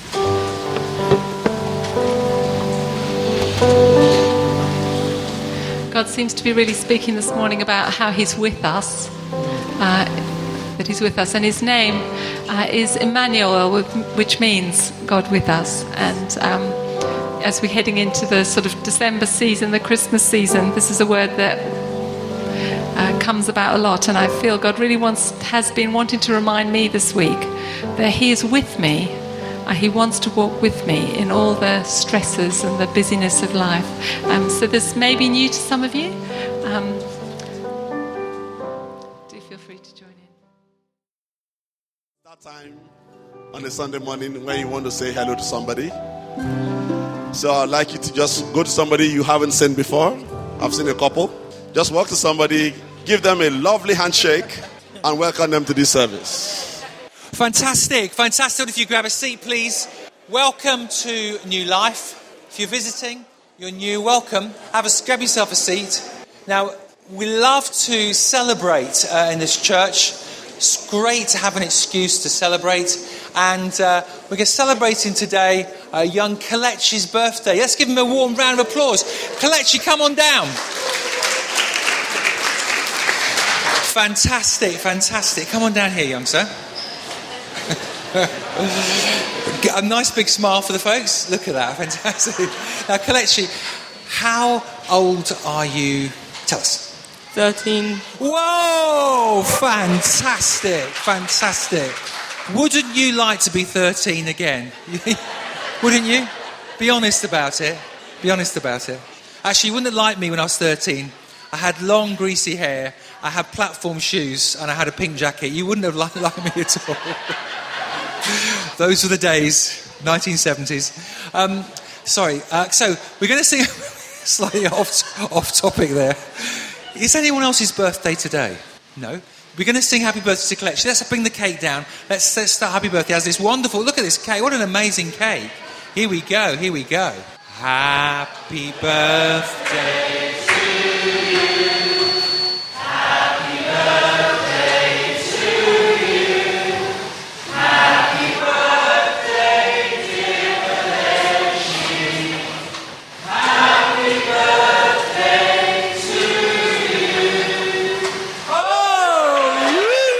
God seems to be really speaking this morning about how he's with us, uh, that he's with us. And his name uh, is Emmanuel, which means God with us. And um, as we're heading into the sort of December season, the Christmas season, this is a word that uh, comes about a lot. And I feel God really wants, has been wanting to remind me this week that he is with me. Uh, he wants to walk with me in all the stresses and the busyness of life. Um, so this may be new to some of you. Um, do feel free to join in. That time on a Sunday morning when you want to say hello to somebody. So I'd like you to just go to somebody you haven't seen before. I've seen a couple. Just walk to somebody, give them a lovely handshake, and welcome them to this service. Fantastic, fantastic. If you grab a seat, please. Welcome to New Life. If you're visiting, you're new, welcome. Have a, grab yourself a seat. Now, we love to celebrate uh, in this church. It's great to have an excuse to celebrate. And uh, we're celebrating today uh, young Kelechi's birthday. Let's give him a warm round of applause. Kelechi, come on down. Fantastic, fantastic. Come on down here, young sir. A nice big smile for the folks. Look at that, fantastic. Now, Kelechi, how old are you? Tell us. thirteen. Whoa! Fantastic, fantastic. Wouldn't you like to be thirteen again? Wouldn't you? Be honest about it. Be honest about it. Actually, you wouldn't have liked me when I was thirteen. I had long, greasy hair, I had platform shoes, and I had a pink jacket. You wouldn't have liked, liked me at all. Those were the days, nineteen seventies. Um, sorry, uh, so we're going to sing slightly off, off topic there. Is anyone else's birthday today? No. We're going to sing Happy Birthday to Kelechi. Let's bring the cake down. Let's, let's start Happy Birthday. As this wonderful, look at this cake. What an amazing cake. Here we go, here we go. Happy birthday to you. Happy birthday to you. Happy birthday, dear Kelechi. Happy birthday to you. Oh,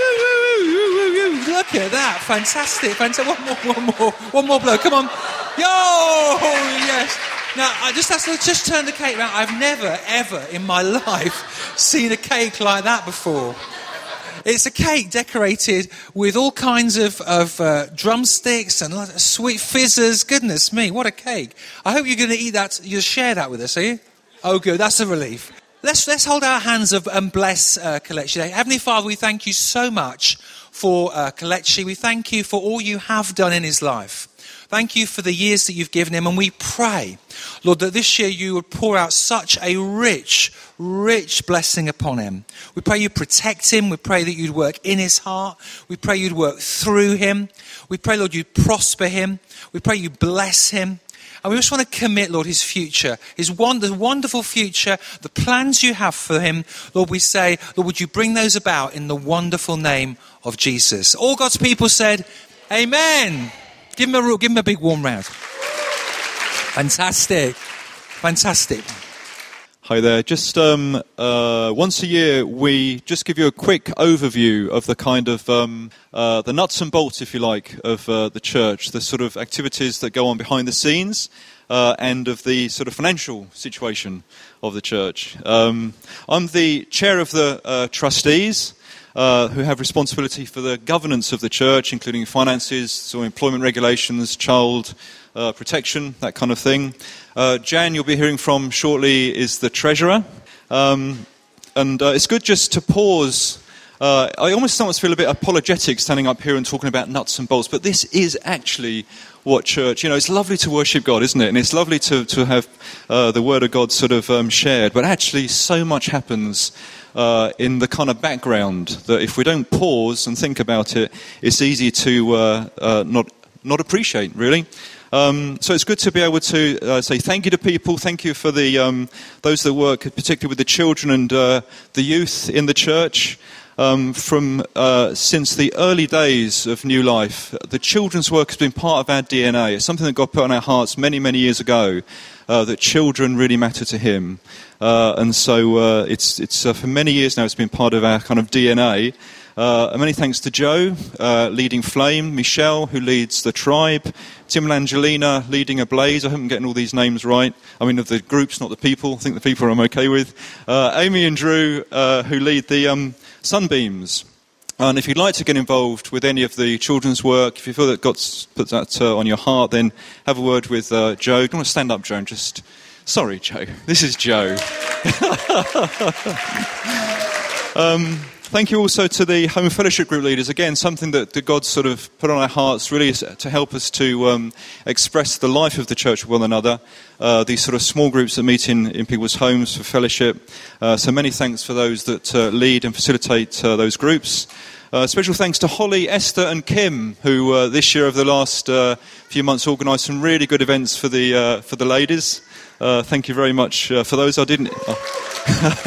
look at that. Fantastic. Fantastic. One more, one more, one more blow. Come on. Yo, yes. Now, I just have to just turn the cake around. I've never, ever in my life seen a cake like that before. It's a cake decorated with all kinds of, of uh, drumsticks and sweet fizzers. Goodness me, what a cake. I hope you're going to eat that. You'll share that with us, are you? Oh, good. That's a relief. Let's, let's hold our hands up and bless uh, Kelechi. Heavenly Father, we thank you so much for uh, Kelechi. We thank you for all you have done in his life. Thank you for the years that you've given him, and we pray, Lord, that this year you would pour out such a rich, rich blessing upon him. We pray you protect him. We pray that you'd work in his heart. We pray you'd work through him. We pray, Lord, you'd prosper him. We pray you bless him. And we just want to commit, Lord, his future, his wonder, wonderful future, the plans you have for him. Lord, we say, Lord, would you bring those about in the wonderful name of Jesus? All God's people said, Amen. Give him a give him a big warm round. Fantastic, fantastic. Hi there. Just um, uh, once a year, we just give you a quick overview of the kind of um, uh, the nuts and bolts, if you like, of uh, the church, the sort of activities that go on behind the scenes, uh, and of the sort of financial situation of the church. Um, I'm the chair of the uh, trustees. Uh, who have responsibility for the governance of the church, including finances, so employment regulations, child uh, protection, that kind of thing. Uh, Jan, you'll be hearing from shortly, is the treasurer. Um, and uh, it's good just to pause. Uh, I almost sometimes feel a bit apologetic standing up here and talking about nuts and bolts, but this is actually what church, you know, it's lovely to worship God, isn't it? And it's lovely to, to have uh, the Word of God sort of um, shared, but actually so much happens Uh, in the kind of background that if we don't pause and think about it, it's easy to uh, uh, not not appreciate, really. Um, so it's good to be able to uh, say thank you to people. Thank you for the um, those that work, particularly with the children and uh, the youth in the church. Um, from uh, since the early days of New Life, the children's work has been part of our D N A. It's something that God put on our hearts many, many years ago, uh, that children really matter to him. Uh, and so uh, it's it's uh, for many years now it's been part of our kind of D N A. Uh, and many thanks to Joe, uh, leading Flame, Michelle, who leads the Tribe, Tim and Angelina leading Ablaze. I hope I'm getting all these names right. I mean, of the groups, not the people. I think the people I'm okay with. Uh, Amy and Drew, uh, who lead the um, Sunbeams. And if you'd like to get involved with any of the children's work, if you feel that God's put that uh, on your heart, then have a word with uh, Joe. Do you want to stand up, Joe, and just... Sorry, Joe. This is Joe. um... Thank you also to the Home Fellowship Group leaders. Again, something that, that God sort of put on our hearts really is to help us to um, express the life of the church with one another. Uh, these sort of small groups that meet in, in people's homes for fellowship. Uh, so many thanks for those that uh, lead and facilitate uh, those groups. Uh, special thanks to Holly, Esther and Kim, who uh, this year over the last uh, few months organised some really good events for the uh, for the ladies. Uh, thank you very much uh, for those. I didn't...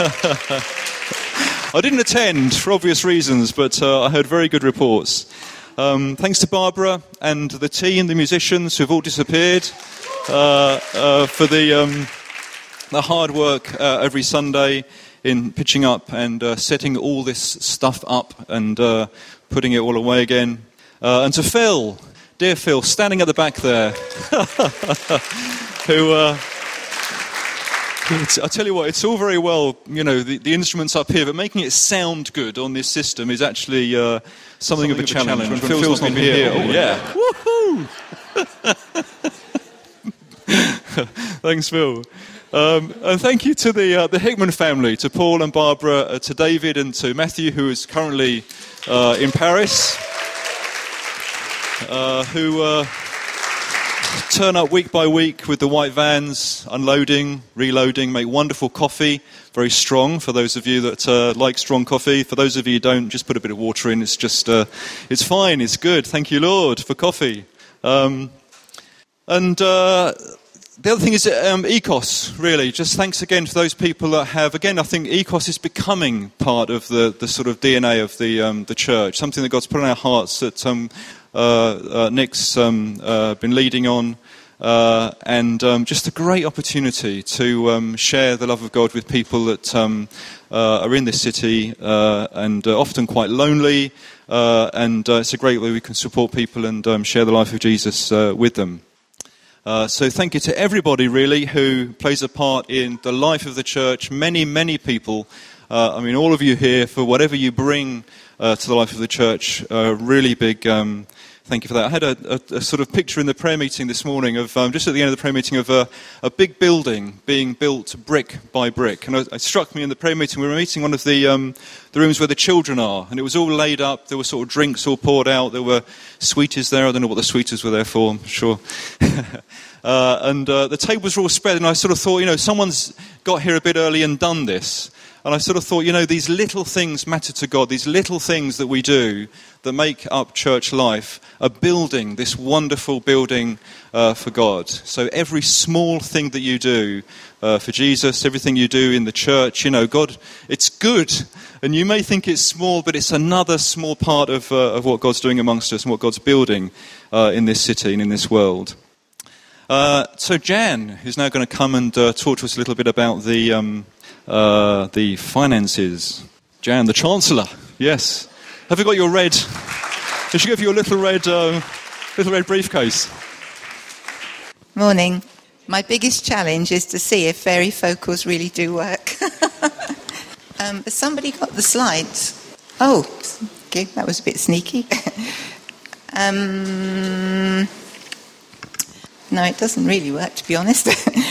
Oh. I didn't attend for obvious reasons, but uh, I heard very good reports. Um, thanks to Barbara and the team, the musicians who've all disappeared, uh, uh, for the um, the hard work uh, every Sunday in pitching up and uh, setting all this stuff up and uh, putting it all away again. Uh, and to Phil, dear Phil, standing at the back there, who... Uh, I tell you what, it's all very well, you know, the, the instruments up here, but making it sound good on this system is actually uh, something, something of a challenge. challenge. When, when Phil's, Phil's not been here, here. Oh, yeah. Woohoo! Thanks, Phil. Um, and thank you to the uh, the Hickman family, to Paul and Barbara, uh, to David and to Matthew, who is currently uh, in Paris, uh, who... Uh, turn up week by week with the white vans, unloading, reloading, make wonderful coffee, very strong for those of you that uh, like strong coffee. For those of you who don't, just put a bit of water in. It's just, uh, it's fine, it's good. Thank you, Lord, for coffee. Um, and uh, the other thing is um, E C O S, really. Just thanks again for those people that have, again, I think E C O S is becoming part of the, the sort of D N A of the um, the church, something that God's put in our hearts that... Um, Uh, uh, Nick's um, uh, been leading on, uh, and um, just a great opportunity to um, share the love of God with people that um, uh, are in this city uh, and uh, often quite lonely, uh, and uh, it's a great way we can support people and um, share the life of Jesus uh, with them. Uh, so thank you to everybody really who plays a part in the life of the church, many, many people. Uh, I mean, all of you here, for whatever you bring uh, to the life of the church, uh, really big um, thank you for that. I had a, a, a sort of picture in the prayer meeting this morning of, um, just at the end of the prayer meeting, of a, a big building being built brick by brick. And it, it struck me in the prayer meeting, we were meeting one of the, um, the rooms where the children are, and it was all laid up, there were sort of drinks all poured out, there were sweeties there, I don't know what the sweeties were there for, I'm sure. uh, and uh, the tables were all spread, and I sort of thought, you know, someone's got here a bit early and done this. And I sort of thought, you know, these little things matter to God, these little things that we do that make up church life are building this wonderful building uh, for God. So every small thing that you do uh, for Jesus, everything you do in the church, you know, God, it's good. And you may think it's small, but it's another small part of, uh, of what God's doing amongst us and what God's building uh, in this city and in this world. Uh, so Jan, who's now going to come and uh, talk to us a little bit about the... Um, Uh, the finances. Jan, the Chancellor, yes. Have you got your red? They should give you a little red, uh, little red briefcase. Morning. My biggest challenge is to see if varifocals really do work. um, has somebody got the slides? Oh, okay, that was a bit sneaky. um, no, it doesn't really work, to be honest.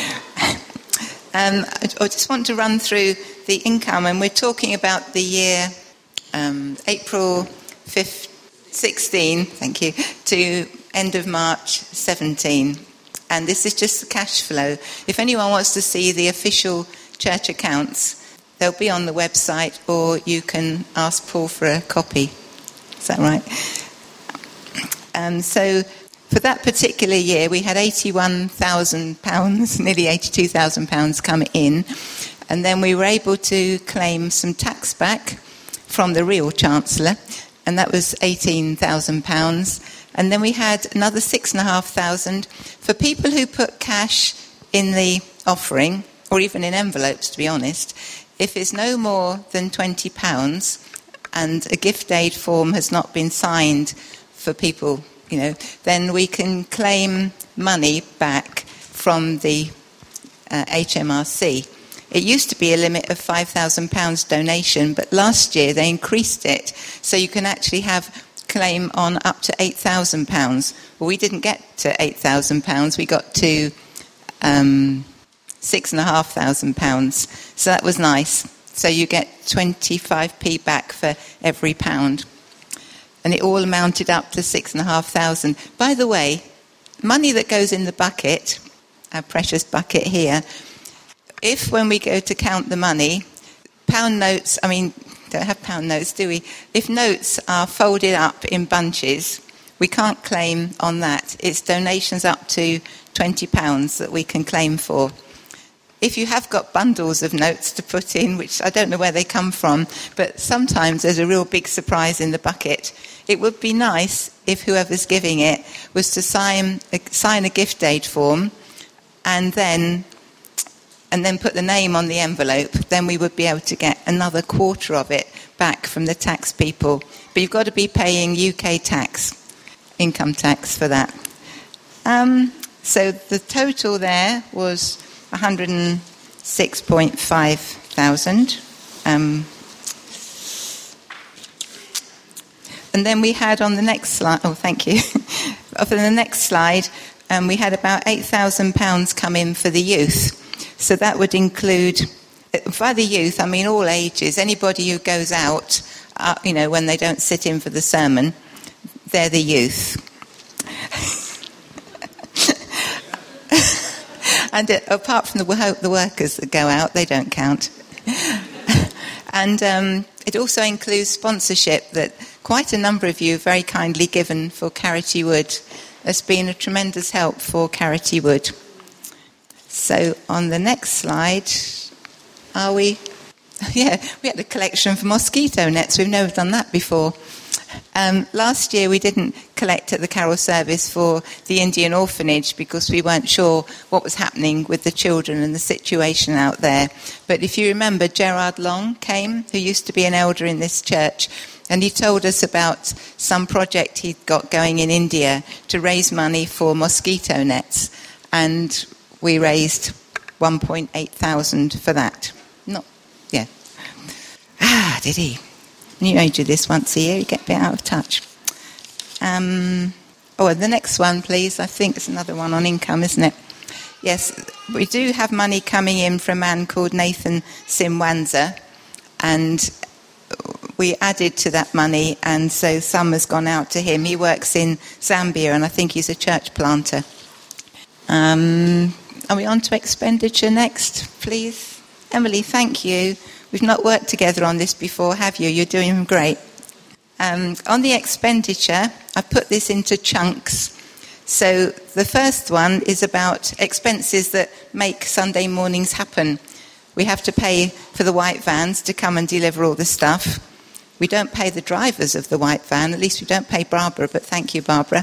Um, I just want to run through the income, and we're talking about the year um, April sixteen, thank you, to end of March seventeen. And this is just the cash flow. If anyone wants to see the official church accounts, they'll be on the website, or you can ask Paul for a copy. Is that right? Um, so... For that particular year, we had eighty-one thousand pounds, nearly eighty-two thousand pounds come in. And then we were able to claim some tax back from the real Chancellor, and that was eighteen thousand pounds. And then we had another six thousand five hundred pounds for people who put cash in the offering, or even in envelopes, to be honest. If it's no more than twenty pounds and a gift aid form has not been signed for people, you know, then we can claim money back from the uh, H M R C. It used to be a limit of five thousand pounds donation, but last year they increased it, so you can actually have claim on up to eight thousand pounds. Well, we didn't get to eight thousand pounds, we got to um, six thousand five hundred pounds, so that was nice. So you get twenty-five p back for every pound. And it all amounted up to six and a half thousand. By the way, money that goes in the bucket, our precious bucket here, if when we go to count the money, pound notes, I mean, don't have pound notes, do we? If notes are folded up in bunches, we can't claim on that. It's donations up to twenty pounds that we can claim for. if you have got bundles of notes to put in, which I don't know where they come from, but sometimes there's a real big surprise in the bucket. It would be nice if whoever's giving it was to sign a, sign a gift aid form and then and then put the name on the envelope. Then we would be able to get another quarter of it back from the tax people. But you've got to be paying U K tax, income tax for that. Um, so the total there was one hundred six point five thousand. Um, and then we had on the next slide, oh, thank you. On the next slide, um, we had about eight thousand pounds come in for the youth. So that would include, by the youth, I mean all ages. Anybody who goes out, uh, you know, when they don't sit in for the sermon, they're the youth. And uh, apart from the, the workers that go out, they don't count. And um, it also includes sponsorship that quite a number of you have very kindly given for Charity Wood. It's been a tremendous help for Charity Wood. So on the next slide, are we? Yeah, we had a collection for mosquito nets. We've never done that before. Um, last year we didn't collect at the carol service for the Indian orphanage because we weren't sure what was happening with the children and the situation out there. But if you remember, Gerard Long came, who used to be an elder in this church, and he told us about some project he'd got going in India to raise money for mosquito nets. And we raised one point eight thousand for that. Not, yeah. Ah, did he? You only do this once a year, you get a bit out of touch. Um, oh, and the next one, please. I think it's another one on income, isn't it? Yes, we do have money coming in from a man called Nathan Simwanza, and we added to that money, and so some has gone out to him. He works in Zambia, and I think he's a church planter. Um, are we on to expenditure next, please? Emily, thank you. We've not worked together on this before, have you? You're doing great. Um, on the expenditure, I put this into chunks. So the first one is about expenses that make Sunday mornings happen. We have to pay for the white vans to come and deliver all the stuff. We don't pay the drivers of the white van. At least we don't pay Barbara, but thank you, Barbara.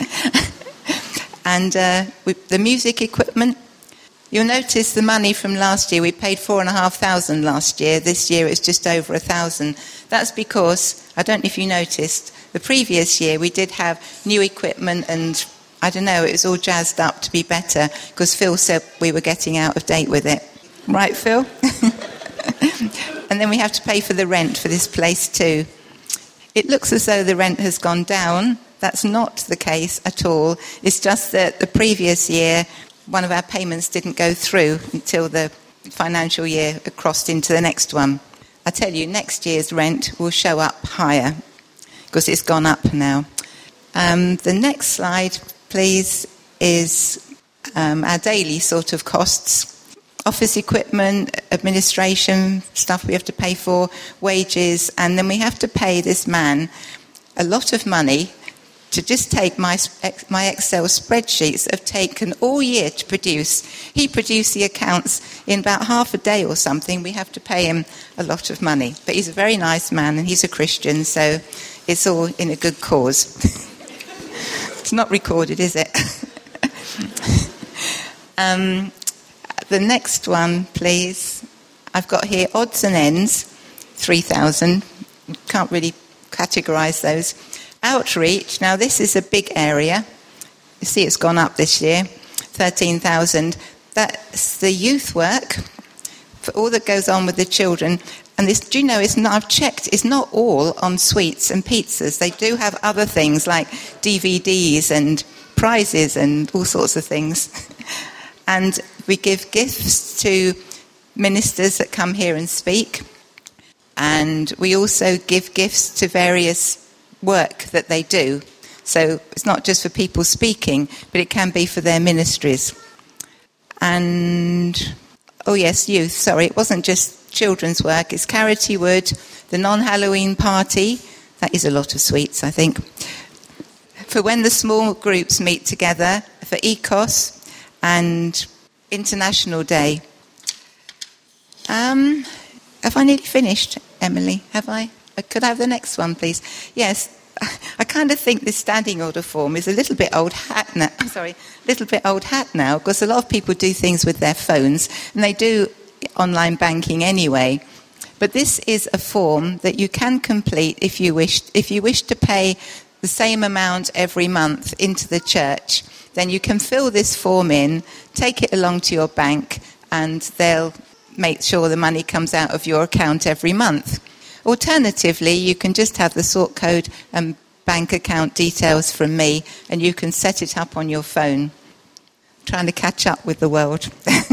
And uh, we, the music equipment. You'll notice the money from last year, we paid four and a half thousand last year. This year it's just over a thousand. That's because, I don't know if you noticed, the previous year we did have new equipment and, I don't know, it was all jazzed up to be better because Phil said we were getting out of date with it. Right, Phil? And then we have to pay for the rent for this place too. It looks as though the rent has gone down. That's not the case at all. It's just that the previous year one of our payments didn't go through until the financial year crossed into the next one. I tell you, next year's rent will show up higher because it's gone up now. Um, the next slide, please, is um, our daily sort of costs. Office equipment, administration, stuff we have to pay for, wages, and then we have to pay this man a lot of money to just take my my Excel spreadsheets that have taken all year to produce. He produced the accounts in about half a day or something. We have to pay him a lot of money. But he's a very nice man and he's a Christian, so it's all in a good cause. It's not recorded, is it? um, the next one, please. I've got here odds and ends, three thousand. Can't really categorise those. Outreach, now this is a big area. You see it's gone up this year, thirteen thousand. That's the youth work, for all that goes on with the children. And this, do you know, it's not, I've checked, it's not all on sweets and pizzas. They do have other things like D V Ds and prizes and all sorts of things. And we give gifts to ministers that come here and speak. And we also give gifts to various work that they do. So it's not just for people speaking, but it can be for their ministries. And, oh yes, youth, sorry, it wasn't just children's work, it's Charity Wood, the non-Halloween party, that is a lot of sweets, I think, for when the small groups meet together, for E C O S and International Day. Um, have I nearly finished, Emily? Have I? Could I have the next one, please? Yes. I kind of think this standing order form is a little bit old hat now. I'm sorry, a little bit old hat now, because a lot of people do things with their phones, and they do online banking anyway. But this is a form that you can complete if you wish. If you wish to pay the same amount every month into the church, then you can fill this form in, take it along to your bank, and they'll make sure the money comes out of your account every month. Alternatively, you can just have the sort code and bank account details from me, and you can set it up on your phone. Trying to catch up with the world.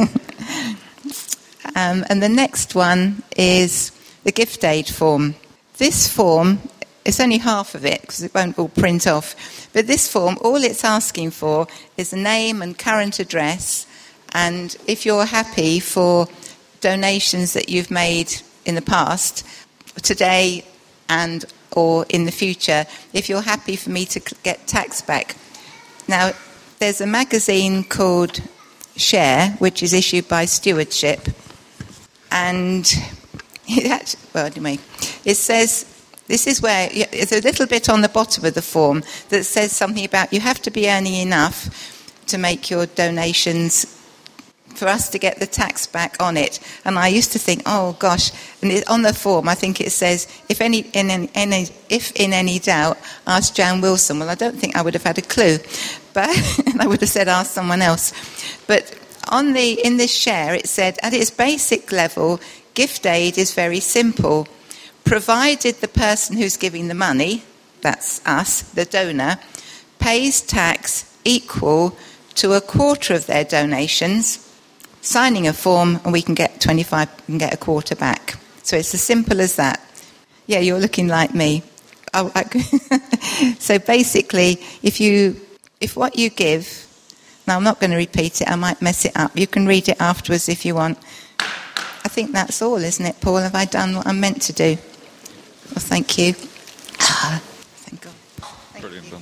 um, and the next one is the gift aid form. This form, it's only half of it because it won't all print off. But this form, all it's asking for is a name and current address, and if you're happy for donations that you've made in the past, today and or in the future, if you're happy for me to get tax back. Now, there's a magazine called Share, which is issued by Stewardship, and it actually, well, anyway, it says, this is where, there's a little bit on the bottom of the form that says something about you have to be earning enough to make your donations for us to get the tax back on it. And I used to think, oh gosh, and it, on the form I think it says, if any, in any, if in any doubt, ask Jan Wilson. Well, I don't think I would have had a clue, but I would have said ask someone else. But on the in this share it said, at its basic level, gift aid is very simple, provided the person who's giving the money, that's us, the donor, pays tax equal to a quarter of their donations, signing a form, and we can get twenty-five, we can get a quarter back. So it's as simple as that. Yeah, you're looking like me. Oh, I, so basically, if you, if what you give, now I'm not going to repeat it, I might mess it up. You can read it afterwards if you want. I think that's all, isn't it, Paul? Have I done what I'm meant to do? Well, thank you. Ah, thank God. Thank Brilliant, you. John.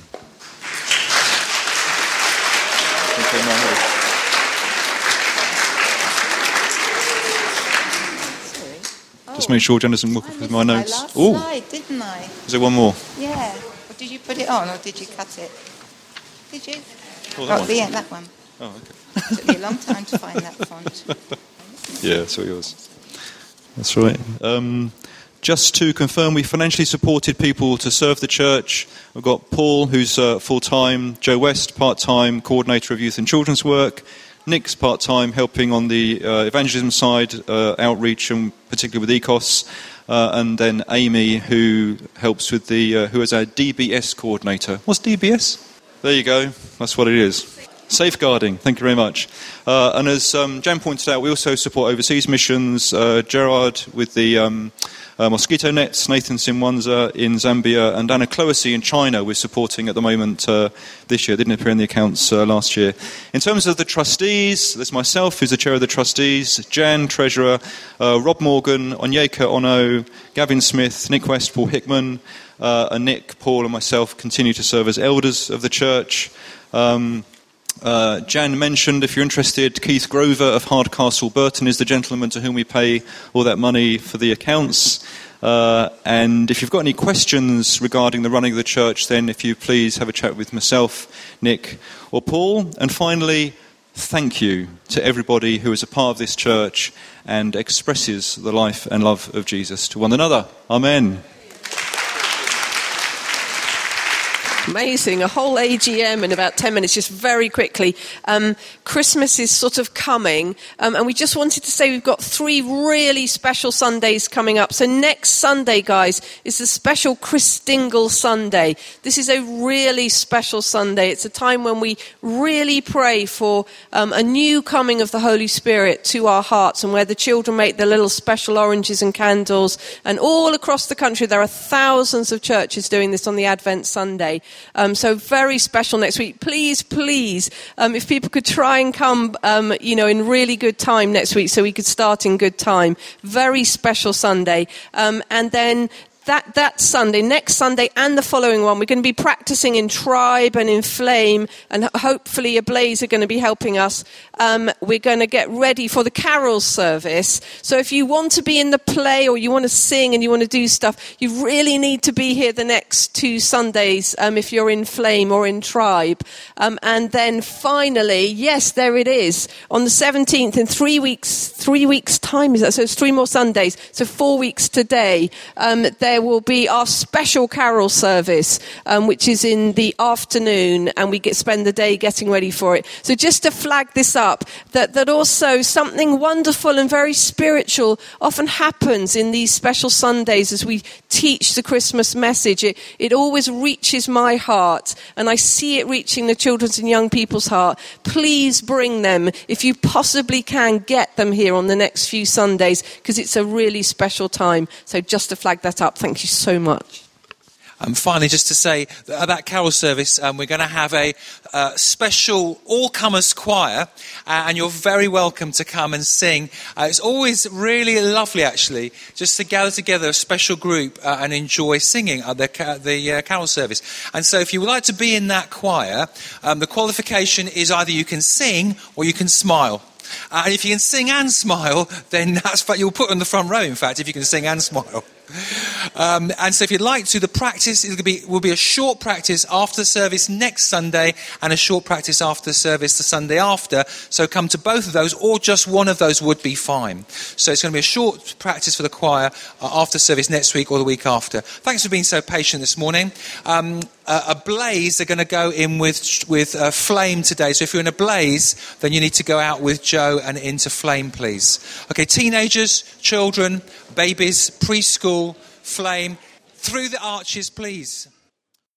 Thank you, Mary. Just make sure Jen doesn't walk off with my notes. My last Ooh, slide, didn't I? is there one more? Yeah. Or did you put it on, or did you cut it? Did you? Oh, that oh, one. the end, that one. Oh, okay. It took me a long time to find that font. Yeah, that's all yours. That's right. Um, just to confirm, we financially supported people to serve the church. We've got Paul, who's uh, full-time, Joe West, part-time, coordinator of youth and children's work, Nick's part-time, helping on the uh, evangelism side, uh, outreach, and particularly with E C O S, uh, and then Amy, who helps with the, uh, who is our D B S coordinator. What's D B S? There you go. That's what it is. Safeguarding. Thank you very much. Uh, and as um, Jan pointed out, we also support overseas missions. Uh, Gerard with the um, uh, mosquito nets, Nathan Simwanza in Zambia, and Anna Cloesy in China we're supporting at the moment uh, this year. Didn't appear in the accounts uh, last year. In terms of the trustees, there's myself, who's the chair of the trustees, Jan, treasurer, uh, Rob Morgan, Onyeka Ono, Gavin Smith, Nick West, Paul Hickman, uh, and Nick, Paul, and myself continue to serve as elders of the church. Um, Uh, Jan mentioned, if you're interested, Keith Grover of Hardcastle Burton is the gentleman to whom we pay all that money for the accounts. Uh, and if you've got any questions regarding the running of the church, then if you please have a chat with myself, Nick, or Paul. And finally, thank you to everybody who is a part of this church and expresses the life and love of Jesus to one another. Amen. Amazing, a whole A G M in about ten minutes, just very quickly. Um, Christmas is sort of coming, um, and we just wanted to say we've got three really special Sundays coming up. So next Sunday, guys, is the special Chris Dingle Sunday. This is a really special Sunday. It's a time when we really pray for um, a new coming of the Holy Spirit to our hearts, and where the children make their little special oranges and candles. And all across the country, there are thousands of churches doing this on the Advent Sunday. Um, so very special next week. Please, please, um, if people could try and come, um, you know, in really good time next week so we could start in good time. Very special Sunday. Um, and then that, that Sunday, next Sunday and the following one, we're going to be practicing in Tribe and in Flame, and hopefully a Blaze are going to be helping us. Um, we're going to get ready for the carol service. So if you want to be in the play or you want to sing and you want to do stuff, you really need to be here the next two Sundays um, if you're in Flame or in Tribe. Um, and then finally, yes, there it is. On the seventeenth, in three weeks, three weeks' time, is that? So it's three more Sundays. So four weeks today, um, there will be our special carol service, um, which is in the afternoon, and we get spend the day getting ready for it. So just to flag this up, that, that also something wonderful and very spiritual often happens in these special Sundays as we teach the Christmas message. It, it always reaches my heart, and I see it reaching the children's and young people's heart. Please bring them. If you possibly can, get them here on the next few Sundays, because it's a really special time. So just to flag that up, thank you so much. And finally, just to say that at that carol service, um, we're going to have a uh, special all-comers choir, uh, and you're very welcome to come and sing. Uh, it's always really lovely, actually, just to gather together a special group uh, and enjoy singing at the, ca- the uh, carol service. And so if you would like to be in that choir, um, the qualification is either you can sing or you can smile. Uh, and if you can sing and smile, then that's what you'll put on the front row, in fact, if you can sing and smile. Um, and so if you'd like to, the practice it'll be, will be a short practice after the service next Sunday and a short practice after the service the Sunday after. So come to both of those, or just one of those would be fine. So it's going to be a short practice for the choir uh, after service next week or the week after. Thanks for being so patient this morning. Um, uh, a Blaze are going to go in with, with uh, Flame today. So if you're in a Blaze, then you need to go out with Joe and into Flame, please. Okay, teenagers, children, babies, preschool, Flame, through the arches, please.